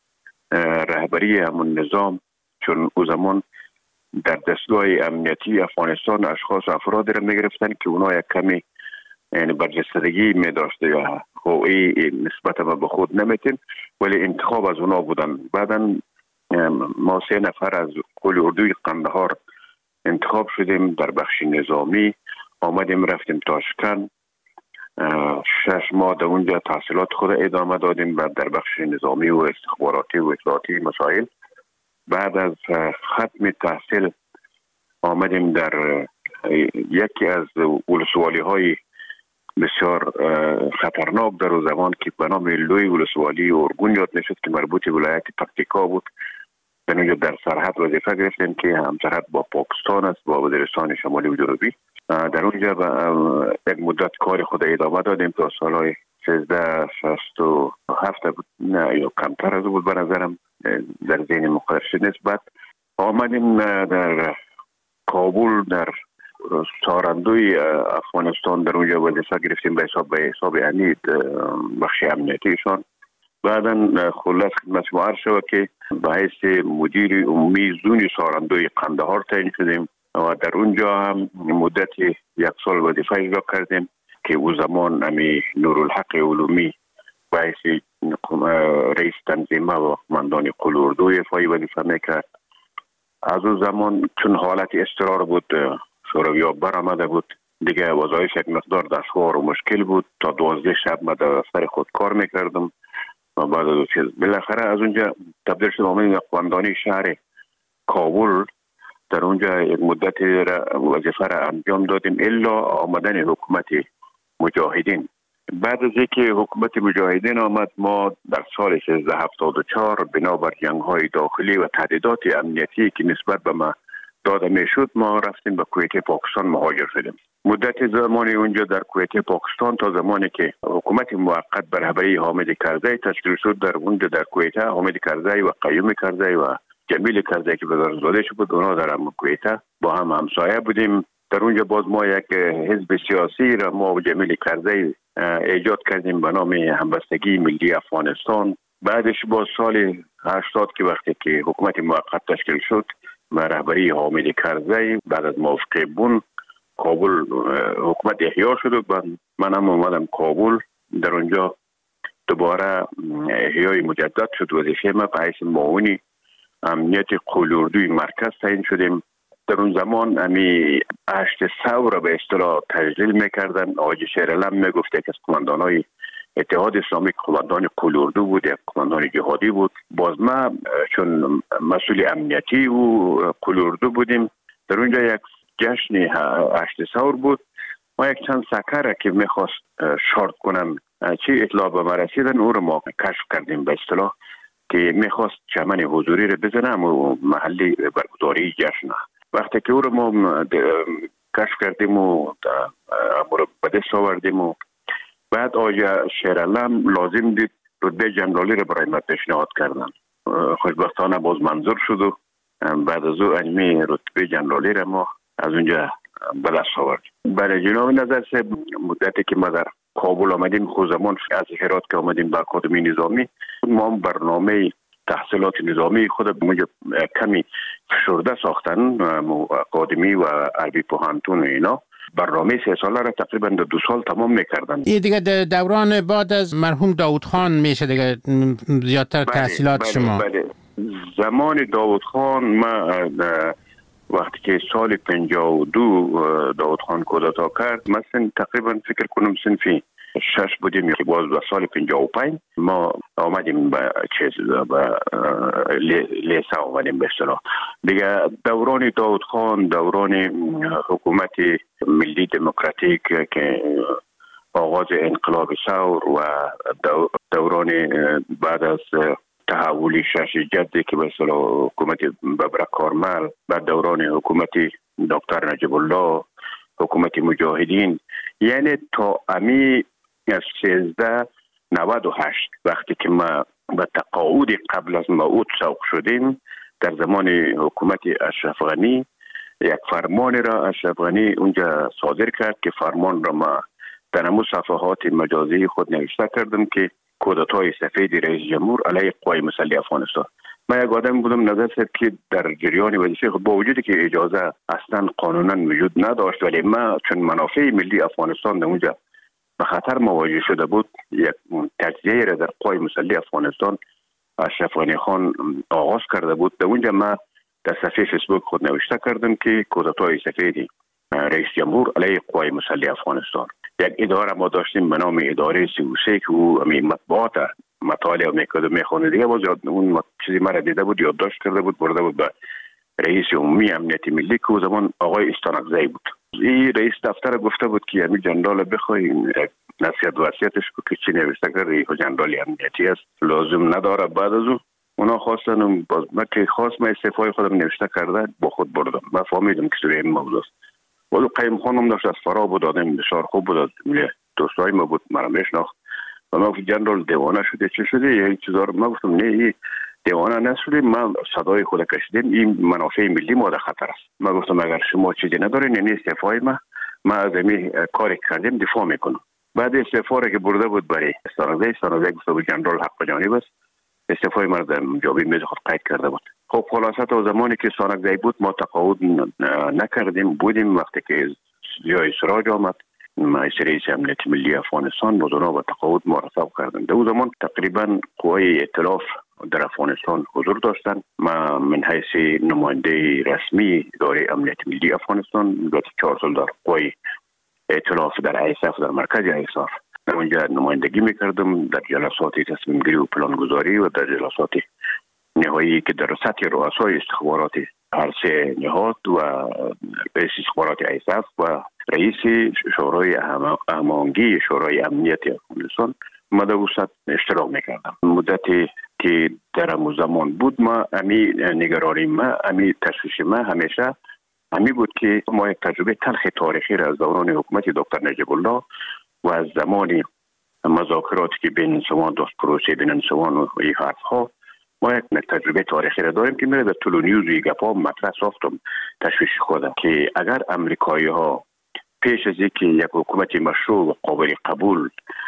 رهبری همون نظام، چون او زمان در دستگاه امنیتی افغانستان اشخاص افرادی را می گرفتن که اونا یک کمی یعنی برجستگی می داشته یا هوئی نسبت ما به خود نمیتین، ولی انتخاب از اونا بودن. بعدا ما سه نفر از قول اردوی قندهار انتخاب شدیم در بخش نظامی، آمدیم رفتیم تاشکند، شش ماه در اونجا تحصیلات خود ادامه دادیم و در بخش نظامی و استخباراتی و اطلاعاتی مسائل. بعد از ختم تحصیل آمدیم در یکی از ولسوالی های بسیار خطرناک در اون زمان که به نام لوی ولسوالی ارگون یاد میشد که مربوط به ولایت پکتیکا بود. در اونجا در سرحد وظیفه گرفتیم که هم سرحد با پاکستان است، با وزیرستان شمالی و جنوبی. در اونجا یک مدت کار خود ادامه دادیم تا سالهای سیزده شصت و هفت بود، نه یا کمتر از بود به نظرم در ذهن مقدرش نیست. بعد آمدیم در کابل در سارندوی افغانستان در اونجا وظیفه گرفتیم به حساب به حساب عنید بخش امنیتیشان. بعدا خلاص خدمت شما عرض شود که به حیث مدیر عمومی زون سارندوی قندهار تعیین شدیم و در اونجا هم مدت یک سال وظیفه اجرا کردیم که او زمان امی نورالحق علومی به حیث رئیس تنظیمه و قماندان قول اردوی فایی وظیفه میکرد. از او زمان چون حالت اضطرار بود شوروی‌ها برآمده بود دیگه وظایف یک مقدار دشوار و مشکل بود. تا دوازده شب من در سر خود کار میکردم و بعد از چیز بالاخره از اونجا تبدیل شدم آمدیم قماندانی شهر کابل. در اونجا یک مدت وظیفه را انجام دادیم الا آمدن حکومت مجاهدین. بعد از اینکه حکومت مجاهدین آمد ما در سال سیزده هفتاد و چهار بنابر جنگ‌های داخلی و تهدیدات امنیتی که نسبت به ما داده میشد ما رفتیم به کویت پاکستان مهاجر شدیم. مدت زمانی اونجا در کویت پاکستان تا زمانی که حکومت موقت به رهبری حامد کرزی تشکیل شد در اونجا در کویت حامد کرزی و قیوم کرزی و جمیل کرزی که بزرگزاده شد بود اونا در کویت با هم همسایه بودیم. در اونجا باز ما یک حزب سیاسی را ما و جمیل کرزی ایجاد کردیم به نام همبستگی ملی افغانستان. بعدش با سال هشتاد که وقتی که حکومت موقت تشکیل شد و رهبری حامد کرزی بعد از موافقه بون کابل حکومت احیا شد و من هم اومدم کابل. در اونجا دوباره احیای مجدد شد. وظیفه ما به حیث معاون امنیت قول اردوی مرکز تعیین شدیم. در اون زمان امی هشت ثور را به اصطلاح تجلیل میکردن. آقای شیرعلم میگفت که از قماندانای اتحاد اسلامی قماندان قول اردو بود، یک قماندان جهادی بود. باز ما چون مسئول امنیتی و قول اردو بودیم در اونجا یک جشن هشت ثور بود. ما یک چند سکر که میخواست شارت کنم چی اطلاع به ما رسیدن او رو ما کشف کردیم به اصطلاح که میخواست چمن حضوری رو بزنم و محلی برگزاری جشن. وقتی که او رو ما کشف کردیم و به دست آوردیم و بعد آقای شیرعلم لازم دید رتبه جنرالی رو برای ما پیشنهاد کردن. خوشبختانه باز منظور شد و بعد از او علمی رتبه جنرالی رو ما از اونجا به دست آوردیم. برای جناب نظر سه مدتی که ما در کابل آمدیم خود زمان از هرات که آمدیم به اکادمی نظامی ما برنامه تحصیلات نظامی خود موجب کمی فشرده ساختن اکادمی و عربی پوهنتون و اینا برنامه سه ساله را تقریبا دو سال تمام میکردن. این دیگه دوران بعد از مرحوم داود خان میشه دیگه زیادتر تحصیلات بله، شما. بله. زمان داود خان ما وقتی که سال پنجاه و دو داود خان کودتا کرد مثلا تقریبا فکر کنم سنفی شش بودیم که باز به سال پنجاه و پنج ما آمدیم به چیز به لیسه آمدیم به اصطلاح. دیگه دوران داود خان، دوران حکومت ملی دموکراتیک که آغاز انقلاب ثور و دوران بعد از تحول شش جدی که به اصطلاح حکومت ببرک کارمل، بعد دوران حکومت دکتر نجیب الله، حکومت مجاهدین، یعنی تا امی از سیزده نود و هشت وقتی که ما به تقاعد قبل از موعود سوق شدیم، در زمان حکومت اشرف غنی یک فرمان را اشرف غنی اونجا صادر کرد که فرمان را ما در همون صفحات مجازی خود نوشته کردم که کودتای سفید رئیس جمهور علیه قوای مسلح افغانستان. من یک آدم بودم نظر شد که در جریان وظیفه با وجودی که اجازه اصلا قانونا وجود نداشت، ولی ما چون منافع ملی افغانستان در اونجا به خطر مواجه شده بود، یک تجزیه را در قوای مسلح افغانستان اشرف غنی خان آغاز کرده بود. در اونجا ما در صفحه فیسبوک خود نوشته کردم که کودتای سفید رئیس جمهور علیه قوای مسلح افغانستان. یک اداره ما داشتیم به نام اداره سی و سه که او مطبوعات مطالعه میکرد و میخونه. دیگه باز اون چیزی مرا دیده بود، یادداشت کرده بود، برده بود به رئیس عمومی امنیت ملی که او زمان آقای استانکزی بود. این رئیس دفتر گفته بود که همین جنرال بخوای نصیحت و وصیتش کو که چی نوشته کرده، این جنرال امنیتی است، لازم نداره. بعد از اون اونا خواستن، باز من که خواست من استعفای خودم نوشته کرده با خود بردم. من فهمیدم که سوی این موضوع است. ولی قیم خانم داشت از فرا بود، آدم بسیار خوب بود، دوستای ما بود، مرا میشناخت و ما گفتم جنرال دیوانه شده، چه شده؟ یه چیزا رو ما گفتم نه، این دیوانه نشده، ما صدای خود کشیدیم، این منافع ملی ما در خطر است. ما گفتم اگر شما چیزی ندارین یعنی استعفای ما ما از این کاری کردیم دفاع میکنم. بعد استعفا را که برده بود برای استانکزی، استانکزی گفته بود جنرال حق جانب است، استعفای ما در جوابی میز خود قید کرده بود. خب خلاصه تا زمانی که استانکزی بود ما تقاعد نکردیم، بودیم. وقتی که جای سراج آمد رئیس امنیت ملی افغانستان با اونا با تقاعد مرتب کردن. در اون زمان تقریبا قوای ائتلاف در افغانستان حضور داشتن. ما من حیث نماینده رسمی اداره امنیت ملی افغانستان دو چهار سال در قوای ائتلاف در ایساف، در مرکز ایساف در اونجا نمایندگی میکردم، در جلسات تصمیم گیری و پلان گذاری و در جلسات نهایی که در سطح رؤسای استخبارات هر سه نهاد و رئیس استخبارات ایساف و رئیس شورای هماهنگی شورای امنیت افغانستان ما در وسط اشتراک میکردم. مدتی که در همون زمان بود ما امی نگرانی ما امی تشویش ما همیشه امی بود که ما یک تجربه تلخ تاریخی را از دوران حکومت دکتر نجیب الله و از زمان مذاکراتی که بین انسوان داشت، پروسه بین انسوان و این حرف ها، ما یک تجربه تاریخی را داریم که میره در طول نیوز و گپا مطرح ساختم تشویش خودم که اگر امریکایی ها پیش از اینکه یک حکومت مشروع و قابل قبول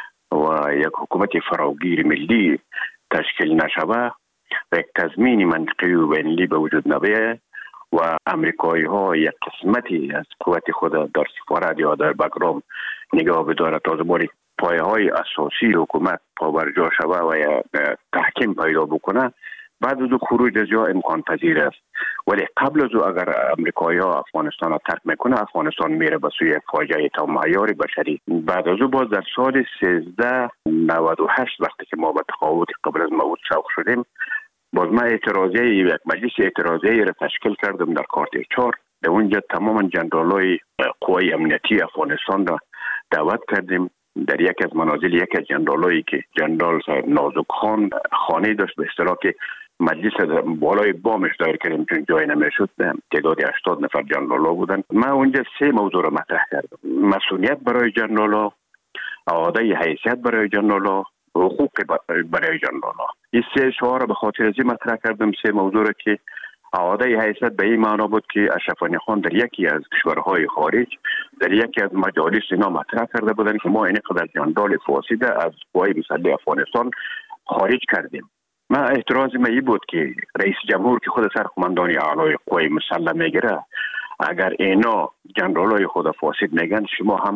و یک حکومت فراگیر ملی تشکیل نشوه و یک تضمین منطقی و بین‌المللی به وجود نبیه و امریکایی ها یک قسمتی از قوت خود در سفارت یا در بگرام نگاه بداره تا زمانی پایه های اساسی حکومت پابرجا شوه و یا تحکیم پیدا بکنه، بعد از او خروج از جا امکان پذیر است. ولی قبل از او اگر امریکایی ها افغانستان را ترک میکنه، افغانستان میره به سوی فاجعه تا معیار بشری. بعد از او باز در سال سیزده نود و هشت وقتی که ما به تقاعد قبل از موعود سوق شدیم، باز ما اعتراضیه یک مجلس اعتراضیه را تشکیل کردم در کارت چهار. در اونجا تمام جنرالای قوای امنیتی افغانستان را دعوت کردیم. در یک از منازل یک از جنرالایی که جنرال صاحب نازک خان خانه داشت به اصطلاح که مجلس بالای بامش دایر کردیم چون جای نمیشد، تعداد هشتاد نفر جنرالا بودن. من اونجا سه موضوع را مطرح کردم: مسئولیت برای جنرالا، اعاده حیثیت برای جنرالا، حقوق برای جنرالا. این سه شعار را به خاطر از مطرح کردم، سه موضوع را که اعاده حیثیت به این معنا بود که اشرف غنی خان در یکی از کشورهای خارج در یکی از مجالس اینا مطرح کرده بودن که ما این قدر جنرال فاسد از قوای مسلح افغانستان خارج کردیم. ما اعتراض ما این بود که رئیس جمهور که خود سرقماندان اعلای قوای مسلح میگیره، اگر اینا جنرالای خود فاسد میگن، شما هم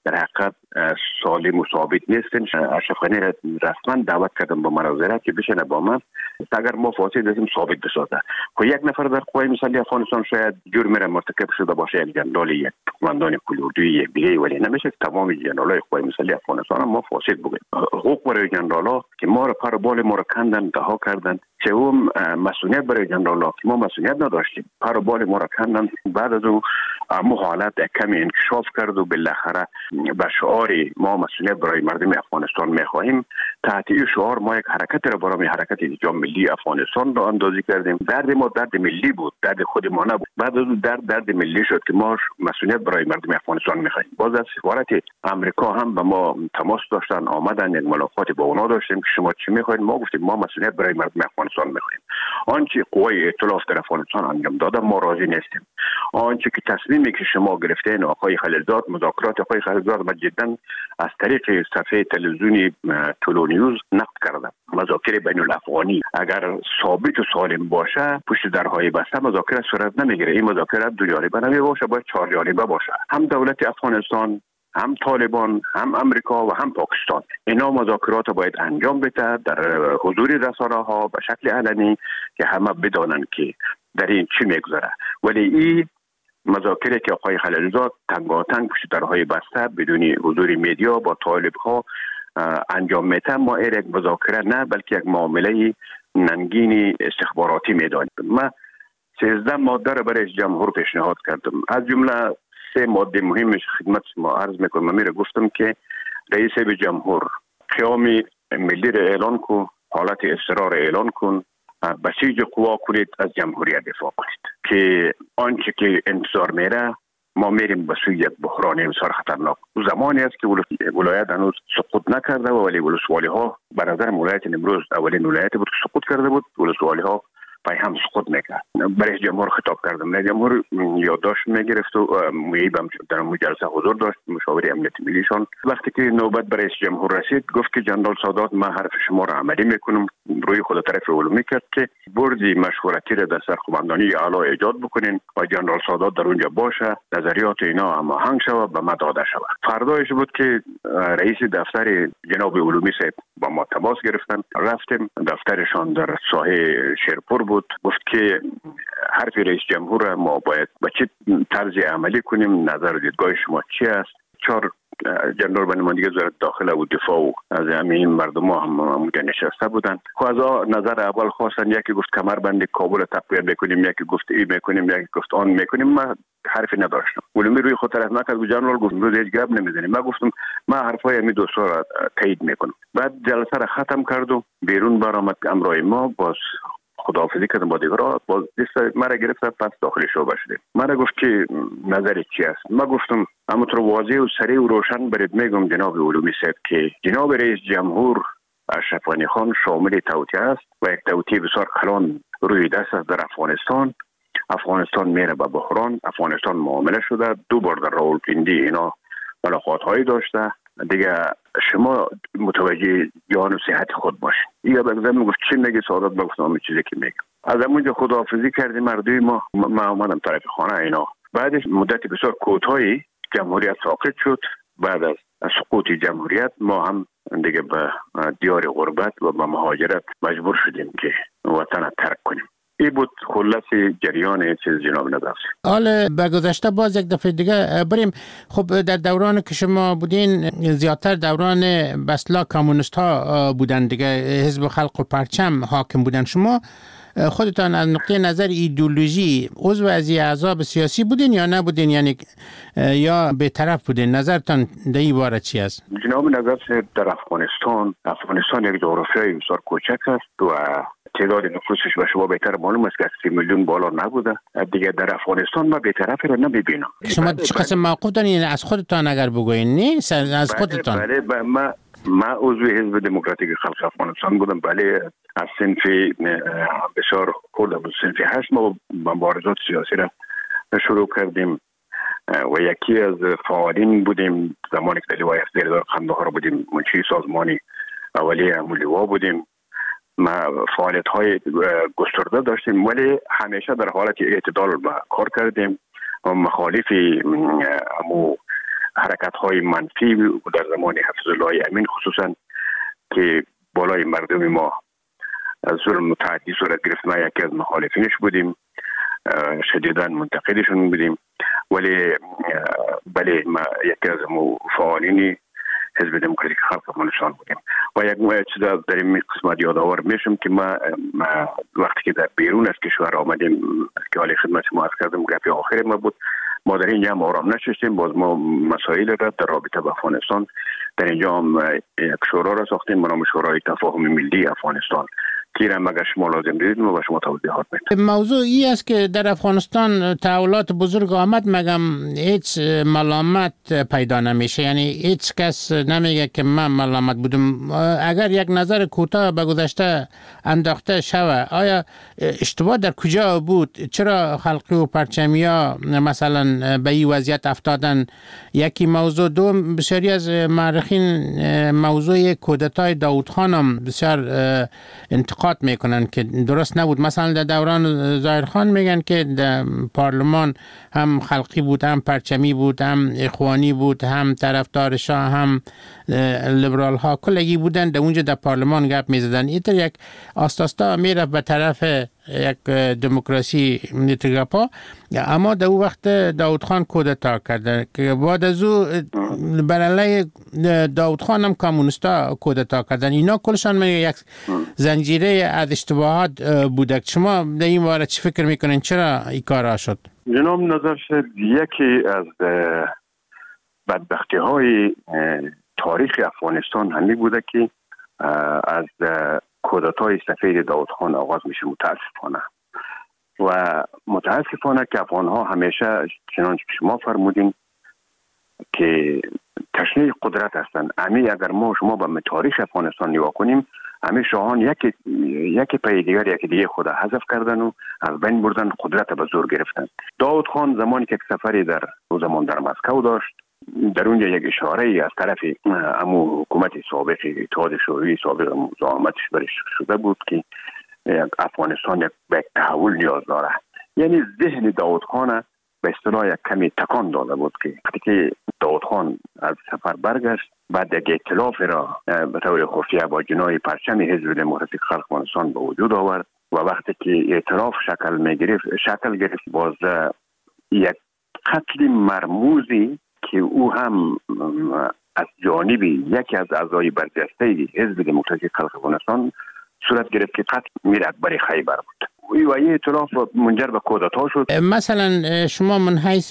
در حقیقت سالم و ثابت نیستن. اشرف غنی را رسما دعوت کردم به مناظره که بشینه با من، اگر ما فاسد هستیم ثابت بسازه. خب یک نفر در قوای مسلح افغانستان شاید جرم را مرتکب شده باشه، یک جنرال، یک قماندان کلوردوی، یک دیگه، ولی نمیشه تمام جنرالای قوای مسلح افغانستان ما فاسد بگیم. حقوق برای جنرالا که ما را پر بال ما را کندن، رها کردن. سوم مسئولیت برای جنرالا که ما مسئولیت نداشتیم، پر بال ما را کندن. بعد از اون امو حالت کمی انکشاف کرد و بالاخره به شعار ما مسئولیت برای مردم افغانستان میخواهیم، تحت این شعار ما یک حرکت را برای حرکت انجام ملی افغانستان را اندازی کردیم. درد ما درد ملی بود، درد خود ما نبود. بعد از اون درد درد ملی شد که ما مسئولیت برای مردم افغانستان میخواهیم. باز از سفارت امریکا هم به ما تماس داشتن، آمدن، یک ملاقات با اونا داشتیم که شما چی میخواید؟ ما گفتیم ما مسئولیت برای مردم افغانستان میخواهیم. آنچه قوای ائتلاف در افغانستان انجام داده ما راضی نیستیم. آنچه که تصمیمی که شما گرفتین آقای خلیلزاد، مذاکرات آقای خلیلزاد ما جدا از طریق صفحه تلویزیونی طلو نیوز نقد کردم. مذاکره بین الافغانی اگر ثابت و سالم باشه پشت درهای بسته مذاکره صورت نمیگیره. این مذاکره دو جانبه نمی باشه، باید چهار جانبه باشه. هم دولت افغانستان، هم طالبان، هم امریکا و هم پاکستان اینا مذاکرات باید انجام بده در حضور رسانه ها به شکل علنی که همه بدانن که در این چی میگذره. ولی این مذاکره که آقای خلیلزاد تنگاتنگ پشت درهای بسته بدون حضور میدیا با طالب ها انجام میده، ما این یک مذاکره نه بلکه یک معامله ننگین استخباراتی میدانیم. من سیزده ماده را برای جمهور پیشنهاد کردم، از جمله سه ماده مهمش خدمت ما عرض میکنم. من میره گفتم که رئیس به جمهور قیام ملی را اعلان کن، حالت اضطرار اعلان کن، بسیج قوا کنید، از جمهوریت دفاع کنید که آنچه که انتظار میره ما میریم به سوی یک بحران بسیار خطرناک. زمانی است که ولایت هنوز سقوط نکرده و ولی ولسوالی ها به نظر ولایت امروز اولین ولایتی بود که سقوط کرده بود. ولسوالی ها پای هم سقوط میکرد. برای جمهور خطاب کردم. رئیس جمهور یادداشت میگرفت و میبم در جلسه حضور داشت مشاور امنیت ملیشان. وقتی که نوبت برای رئیس جمهور رسید گفت که جنرال سادات ما حرف شما را عملی میکنم. روی خود طرف علومی کرد که بردی مشورتی را در سرقماندانی اعلی ایجاد بکنین و جنرال سادات در اونجا باشه، نظریات اینا هماهنگ شود به ما داده شود. فردایش بود که رئیس دفتر جناب علومی صاحب با ما تماس گرفتن. رفتیم دفترشان در ساحه شیرپور بود. گفت که حرف رئیس جمهور ما باید با چه طرز عملی کنیم، نظر و دیدگاه شما چی است؟ چهار جنرال به نمایندگی وزارت داخله و دفاع و از همین مردم ها هم اونجا نشسته بودن. خواهد نظر اول خواستن، یکی گفت کمربند کابل تقویت بکنیم، یکی گفت ای میکنیم، یکی گفت آن میکنیم. من حرفی نداشتم. علومی روی خود طرف نکرد و جنرال گفت روز هیچ گپ نمیزنیم. من گفتم من حرفای همین دوستا را تایید میکنم. بعد جلسه را ختم کرد و بیرون برآمد. امرای ما باز خداحافظی کردم با دیگران. باز دست مرا گرفت، پس داخل شعبه شدیم. مرا گفت که نظرت چی است؟ من گفتم همونطور واضح و سریع و روشن برات میگم جناب علومی صاحب که جناب رئیس جمهور اشرف غنی خان شامل توطئه است و یک توطئه بسیار کلان روی دست است در افغانستان. افغانستان میره به بحران. افغانستان معامله شده. دو بار در راولپیندی اینا ملاقات هایی داشته. دیگه شما متوجه جان و صحت خود باشید. یا بگذارم میگفت چی میگه سعادت؟ بگفتم همین چیزی که میگه. از همونجا خداحافظی کردیم مردم ما. ما آمدم طرف خانه اینا. بعدش مدت بسیار کوتاهی جمهوریت ساقط شد. بعد از سقوط جمهوریت ما هم دیگه به دیار غربت و به مهاجرت مجبور شدیم که وطن ترک کنیم. این بود خلاصه جریان چیز جناب نظر. حالا به گذشته باز یک دفعه دیگه بریم. خب در دوران که شما بودین زیادتر دوران بسلا کمونیست ها بودن دیگه، حزب خلق و پرچم حاکم بودن. شما خودتان از نقطه نظر ایدئولوژی عضو از احزاب سیاسی بودین یا نبودین، یعنی یا به طرف بودین؟ نظرتان در این باره چی است؟ جناب نظر در افغانستان افغانستان یک جغرافیای بسیار کوچک است و تعداد نفوسش به شما بهتر معلوم است که سی میلیون بالا نبوده. دیگه در افغانستان ما بی‌طرفی را نمیبینم. شما چه قسم موقف دارین از خودتان اگر بگوین؟ نه از خودتان. بله بله ما ما عضو حزب دموکراتیک خلق افغانستان بودم. بله از صنف بسیار خود بود صنف هشت ما مبارزات سیاسی را شروع کردیم و یکی از فعالین بودیم. زمانی که در لوای افزیردار قندهار بودیم منشی سازمانی اولیه امولیوا بودیم. ما فعالیت های گسترده داشتیم ولی همیشه در حالت اعتدال کار کردیم و مخالف امو حرکت های منفی در زمان حفظ الله امین خصوصا که بالای مردم ما ظلم متعدی صورت گرفت. ما یکی از مخالفینش بودیم، شدیداً منتقدشون بودیم، ولی بله ما یکی از فعالین حزب دموکراتیک خلق افغانستان بودیم و یک چیز در این قسمت یادآور میشم که ما, ما وقتی که در بیرون از کشور آمدیم که حالی خدمت ما از کردم گپی آخر ما بود، ما در اینجا هم آرام نشستیم، باز ما مسائل را در رابطه با افغانستان در اینجا هم یک شورا را ساختیم به نام شورای تفاهم ملی افغانستان که را مگر شما لازم دیدید ما به شما توضیحات میدیم. موضوع ای است که در افغانستان تحولات بزرگ آمد، مگم هیچ ملامت پیدا نمیشه، یعنی هیچ کس نمیگه که من ملامت بودم. اگر یک نظر کوتاه به گذشته انداخته شوه، آیا اشتباه در کجا بود؟ چرا خلقی و پرچمیا مثلا به این وضعیت افتادن؟ یکی موضوع. دوم، بسیاری از مورخین موضوع کودتای داود خان هم بسیار انتقاد میکنن که درست نبود. مثلا در دوران ظاهر خان میگن که در پارلمان هم خلقی بود، هم پرچمی بود، هم اخوانی بود، هم طرفدار شاه، هم لیبرال ها کلگی بودن در اونجا در پارلمان گپ میزدن. اینطور یک آستاستا میره به طرف یک دموکراسی نیتگاپا. اما در اون وقت داود خان کودتا کرده که بعد از او بر علیه داود خان هم کمونیستا کودتا کردن. اینا کلشان میگه یک زنجیره از اشتباهات بوده. شما در این باره چی فکر میکنین؟ چرا این کارا شد؟ جناب نظر شد یکی از بدبختی های تاریخ افغانستان همین بوده که از کودتای سفید داود خان آغاز میشه. متاسفانه و متاسفانه که افغان ها همیشه چنانچه شما فرمودین که تشنه قدرت هستند. امی اگر ما شما به تاریخ افغانستان نگاه کنیم، امی شاهان یکی یکی پای دیگر یکی دیگه خود حذف کردن و از بین بردن، قدرت به زور گرفتن. داود خان زمانی که یک سفری در او زمان در مسکو داشت، در اونجا یک اشاره از طرف امو حکومت سابق اتحاد شوروی سابق مزاحمتش برش شده بود که افغانستان یک به تحول نیاز داره. یعنی ذهن داود خان به اصطلاح یک کمی تکان داده بود که وقتی که داود خان از سفر برگشت، بعد یک ائتلاف را به طور خفیه با جناح پرچم حزب دموکراتیک خلق افغانستان به وجود آورد و وقتی که ائتلاف شکل میگرفت شکل گرفت باز یک قتل مرموزی که او هم از جانب یکی از اعضای برجسته حزب دموکراتیک خلق افغانستان صورت گرفت که قتل میر اکبر خیبر بود و این ائتلاف منجر به کودتا شد. مثلا شما من حیث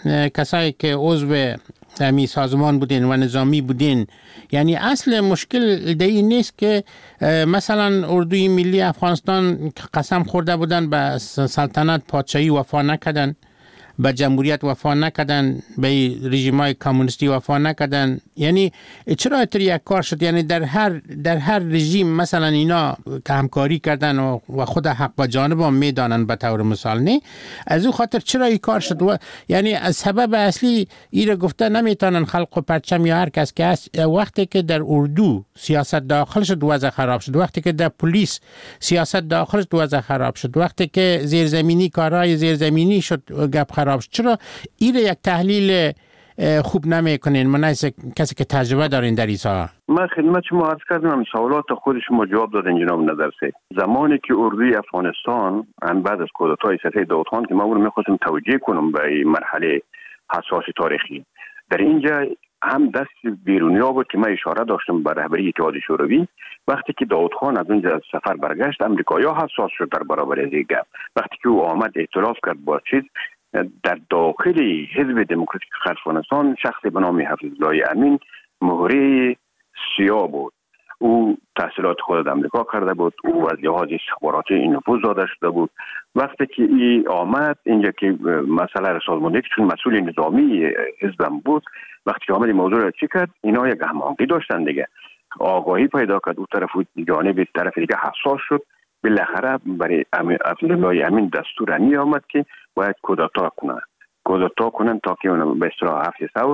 کسایی که عضو همی سازمان بودین و نظامی بودین، یعنی اصل مشکل دی نیست که مثلا اردوی ملی افغانستان قسم خورده بودن به سلطنت پادشاهی وفا نکردن، به جمهوریت وفا نکردن، به رژیم‌های کمونیستی وفا نکردن؟ یعنی چرا اینطور یک کار شد؟ یعنی در هر در هر رژیم مثلا اینا که همکاری کردن و, و خود حق با جانب هم میدانن به طور مثال، نه از او خاطر چرا این کار شد؟ و یعنی از سبب اصلی ایره گفته نمیتونن خلق و پرچم یا هر کس که است. وقتی که در اردو سیاست داخل شد وضع خراب شد، وقتی که در پلیس سیاست داخل شد وضع خراب شد، وقتی که زیرزمینی کارهای زیرزمینی شد گپ خراب. چرا این یک تحلیل خوب نمی کنین؟ من از کسی که تجربه دارین در ایسا. من خدمت شما عرض کردم، سوالات خود شما جواب دادین جناب نظر سید. زمانی که اردوی افغانستان هم بعد از کودتای سفید داود خان که ما اون میخواستم توجیه کنم به این مرحله حساس تاریخی، در اینجا هم دست بیرونیا بود که من اشاره داشتم به رهبری اتحاد شوروی. وقتی که داود خان از اونجا از سفر برگشت، امریکایی‌ها حساس شد در برابر از این گپ. وقتی که او آمد ائتلاف کرد با چیز در داخل حزب دموکراتیک خلق افغانستان، شخص به نام حفظ الله امین مهره سیاه بود. او تحصیلات خود در امریکا کرده بود، او از لحاظ استخباراتی این نفوذ داده شده بود. وقتی که ای آمد اینجا که مسئله را سازماندهی چون مسئول نظامی حزبم بود، وقتی که آمد موضوع را چی کرد، اینا یک هماهنگی داشتن دیگه، آگاهی پیدا کرد، او طرف جانب طرف دیگه حساس شد. بالاخره برای حفظ الله امین دستور می آمد که باید کودتا کنن کودتا کنن تا که به اصطلاح هفت ثور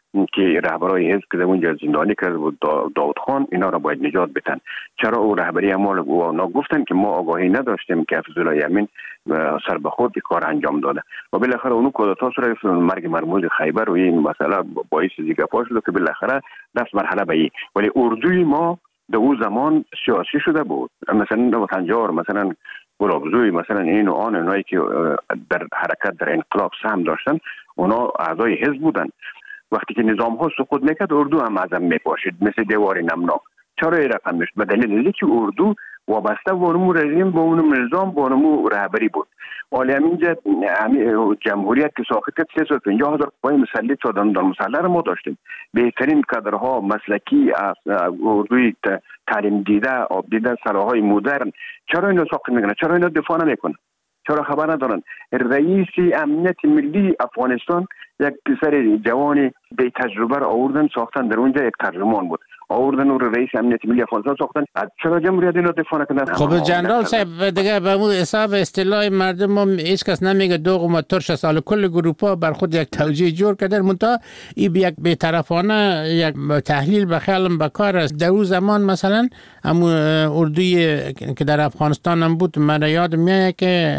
که رهبرای حزب که در اونجا زندانی کرده بود داود خان، اینا را باید نجات بدن. چرا او رهبری اعمال اونا گفتن که ما آگاهی نداشتیم که فضلالله یمین سر به خود کار انجام داده و بالاخره اونو کودتا صورت مرگ مرموز خیبر و این مسئله باعث دیگه پا شد که بالاخره دست مرحله به ای. ولی اردوی ما در اون زمان سیاسی شده بود، مثلا وطنجار، مثلا گلابزوی، مثلا این و آن، اونایی که در حرکت در انقلاب سهم داشتن اونا اعضای حزب بودن. وقتی که نظام ها سقوط میکرد اردو هم ازم میپاشید مثل دیوار نمناک. چرا این رقم میشد؟ به دلیل اینکه اردو وابسته به اونمو رژیم، به اونمو نظام، به اونمو رهبری بود. ولی همینجا جمهوریت که ساخت کرد سه سال پنجاه هزار قوای مسلح شدن در مسلح ما داشتیم. بهترین کادرها مسلکی اردوی تعلیم دیده، آب دیده، سلاحهای مدرن. چرا اینو ساخت میکنن؟ چرا اینو دفاع نمیکنن؟ چرا خبر ندارن؟ رئیس امنیت ملی افغانستان یک پسر جوانی بی تجربه را آوردن ساختن، در اونجا یک ترجمان بود، آوردن او رئیس امنیت ملی افغانستان ساختن. چرا جمهوریت اینو دفاع نکردن؟ خب جنرال صاحب دیگه به اون حساب اصطلاح مردم هم هیچ کس نمیگه دوغ و ترش سال کل گروپا بر خود یک توجیه جور کردن، منتها این یک بی‌طرفانه یک تحلیل به خیالم بکار است. در اون زمان مثلا همون اردوی که در افغانستان هم بود، من یاد میاد که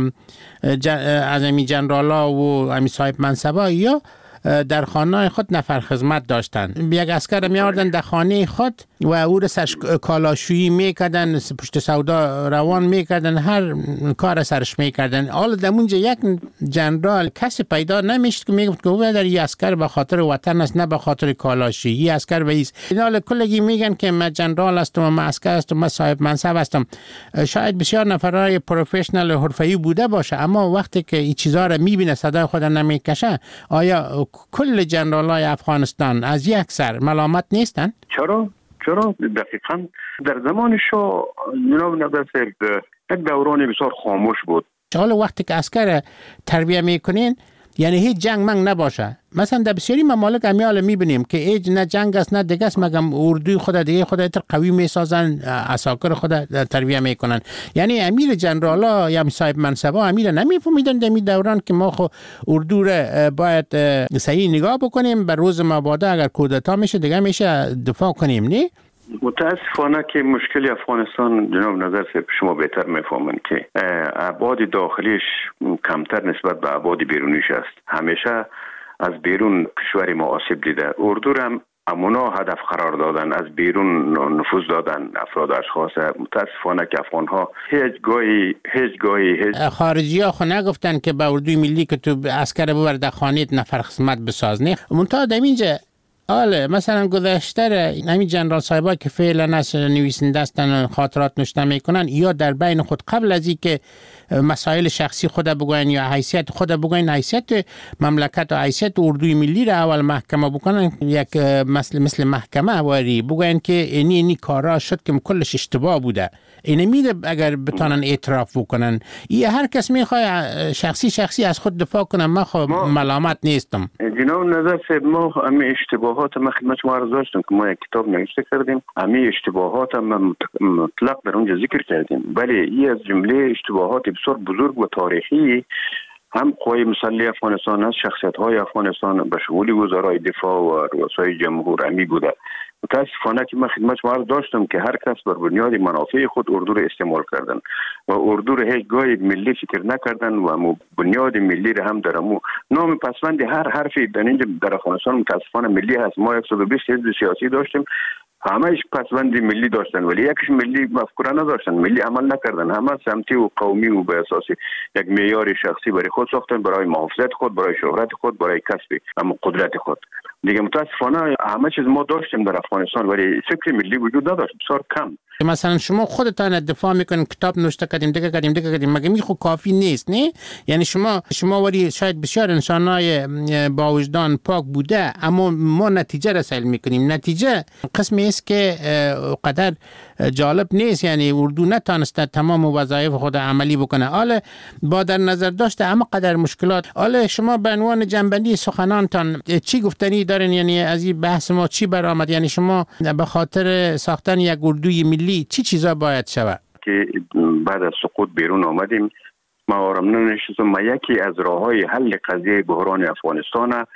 از امی جنرالا و امی صاحب منصبا یا در خانه خود نفر خدمت داشتن، یک اسکر میاردن در خانه خود و او را سرش کالاشویی میکردن، پشت سودا روان میکردن، هر کار سرش میکردن. حالا در اونجا یک جنرال کسی پیدا نمیشد که میگفت که او در این اسکر به خاطر وطن است، نه به خاطر کالاشویی. این اسکر و ایست حالا کلگی میگن که من جنرال هستم و من اسکر هستم و من صاحب منصب هستم. شاید بسیار نفرای پروفشنال حرفه‌ای بوده باشه، اما وقتی که این چیزا را میبینه صدای خود نمیکشه، آیا کل جنرالای افغانستان از یک سر ملامت نیستن؟ چرا؟ چرا؟ دقیقاً در زمان شاه جناب نظر صاحب یک دوران بسیار خاموش بود. حالا وقتی که عسکر تربیه میکنین یعنی هیچ جنگ منگ نباشه. مثلا در بسیاری ممالک امیال میبینیم که هیچ نه جنگ است نه دیگه است، مگم اردوی خود دیگه خود تر قوی میسازن، عساکر خود تربیه میکنن. یعنی امیر جنرالا یا صاحب منصبا امیر نمیفهمیدن در می دوران که ما خو اردو را باید صحیح نگاه بکنیم، بر روز مبادا اگر کودتا میشه دیگه میشه دفاع کنیم. نه متاسفانه که مشکل افغانستان جناب نظر صاحب شما بهتر میفهمن که ابعاد داخلیش کمتر نسبت به ابعاد بیرونیش است. همیشه از بیرون کشور ما آسیب دیده. اردو هم امونا هدف قرار دادن، از بیرون نفوذ دادن افراد اشخاص. متاسفانه که افغان ها هیچ گاهی هیچ گاهی هیچ خارجی ها خو نگفتن که به اردوی ملی که تو عسکر ببر در خانیت نفر خدمت بساز. نه منتها در اینجا آله مثلا گذشته همین جنرال صاحبا که فعلا از نویسنده هستن خاطرات نوشته میکنن، یا در بین خود قبل از اینکه مسائل شخصی خود بگوین یا حیثیت خود بگوین، حیثیت مملکت و حیثیت اردوی ملی را اول محکمه بکنن، یک مثل مثل محکمه واری بگوین که اینی اینی کارا شد که کلش اشتباه بوده. اینه میده اگر بتونن اعتراف بکنن. این هر کس میخواد شخصی شخصی از خود دفاع کنه، من خب ملامت نیستم. جناب نظر صاحب ما همه اشتباهات ما خدمت شما عرض داشتم که ما یک کتاب نوشته کردیم، همه اشتباهات ما مطلق در اونجا ذکر کردیم، ولی این از جمله اشتباهات بسیار بزرگ و تاریخی هم قوای مسلح افغانستان است، شخصیت های افغانستان به شمول وزرای دفاع و رؤسای جمهور امی بوده. متاسفانه که من خدمت شما داشتم که هر کس بر بنیاد منافع خود اردو را استعمال کردن و اردو را هیچ گاهی ملی فکر نکردن و بنیاد ملی را هم درمو نام پسوند هر حرفی در اینجا در افغانستان متاسفانه ملی هست. ما صد و بیست حزب سیاسی داشتیم، همهش پسوند ملی داشتن ولی یکیش ملی مفکوره نداشتن، ملی عمل نکردن، همه سمتی و قومی و به اساس یک معیار شخصی برای خود ساختن، برای محافظت خود، برای شهرت خود، برای کسب اما قدرت خود. دیگه متاسفانه همه چیز ما داشتیم در افغانستان ولی فکر ملی وجود نداشت، بسیار کم. مثلا شما خودتان دفاع میکنین، کتاب نوشته کردیم دیگه کردیم دیگه کردیم، مگه می خو کافی نیست؟ نه یعنی شما شما ولی شاید بسیار انسانای با وجدان پاک بوده، اما ما نتیجه رسول میکنیم. نتیجه قسمی است که قدر جالب نیست، یعنی اردو نتونسته تمام وظایف خود عملی بکنه. حالا با در نظر داشته اما قدر مشکلات، حالا شما به عنوان جنبندی سخنانتان چی گفتنی دارین؟ یعنی از این بحث ما چی برآمد؟ یعنی شما به خاطر ساختن یک اردوی ملی چی چیزا باید شود؟ که بعد از سقوط بیرون آمدیم، ما آرام ننشستم. ما یکی از راههای حل قضیه بحران افغانستان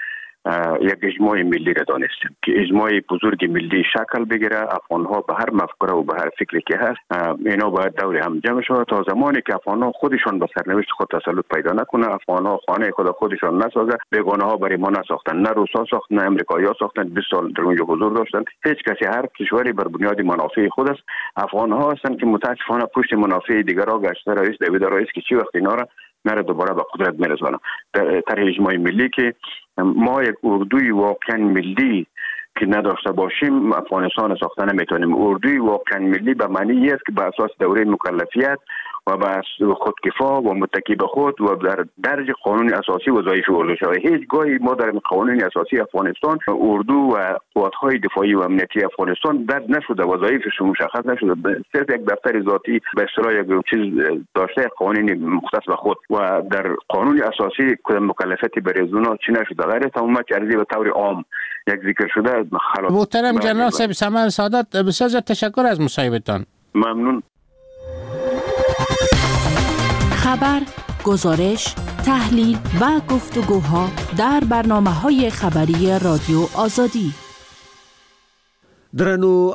یک اجماع ملی را دانستیم که اجماع بزرگ ملی شکل بگیره. افغان‌ها به هر مفکوره و به هر فکری که هست اینا باید دور هم جمع شود تا زمانی که افغان‌ها خودشان به سرنوشت خود تسلط پیدا نکنه، افغان‌ها خانه خود خودشان نسازه، بیگانه‌ها برای ما نساختن، نه روسا ساختن نه امریکایی‌ها ساختن، بیست سال در اونجا حضور داشتن. هیچ کسی، هر کشوری بر بنیاد منافع خود است. افغان‌ها هستند که متأسفانه پشت منافع دیگرها گشته. رئیس دوید رئیس که چی وقت اینا را نره دوباره به قدرت میرسونه. در طرح اجماع ملی که ما یک اردوی واقعا ملی که نداشته باشیم افغانستان ساخته نمیتونیم. اردوی واقعا ملی به معنی است که به اساس دوره مکلفیت و به خودکفا و متکی به خود و در درج قانون اساسی وظایف اردو شود. هیچ گاهی ما در قانون اساسی افغانستان اردو و قوات‌های دفاعی و امنیتی افغانستان درج نشده، وظایفش مشخص نشده. صرف یک دفتر ذاتی به اصطلاح یک چیز داشته، قوانین مختص به خود و در قانون اساسی کدام مکلفیتی برای زونا چی نشده. غیر تمام که عرضی به طور عام یک ذکر شده. محترم جنرال صاحب سمر سعادت، بسیار تشکر از مصاحبتان. ممنون. خبر، گزارش، تحلیل و گفتگوها در برنامه‌های خبری رادیو آزادی. درنو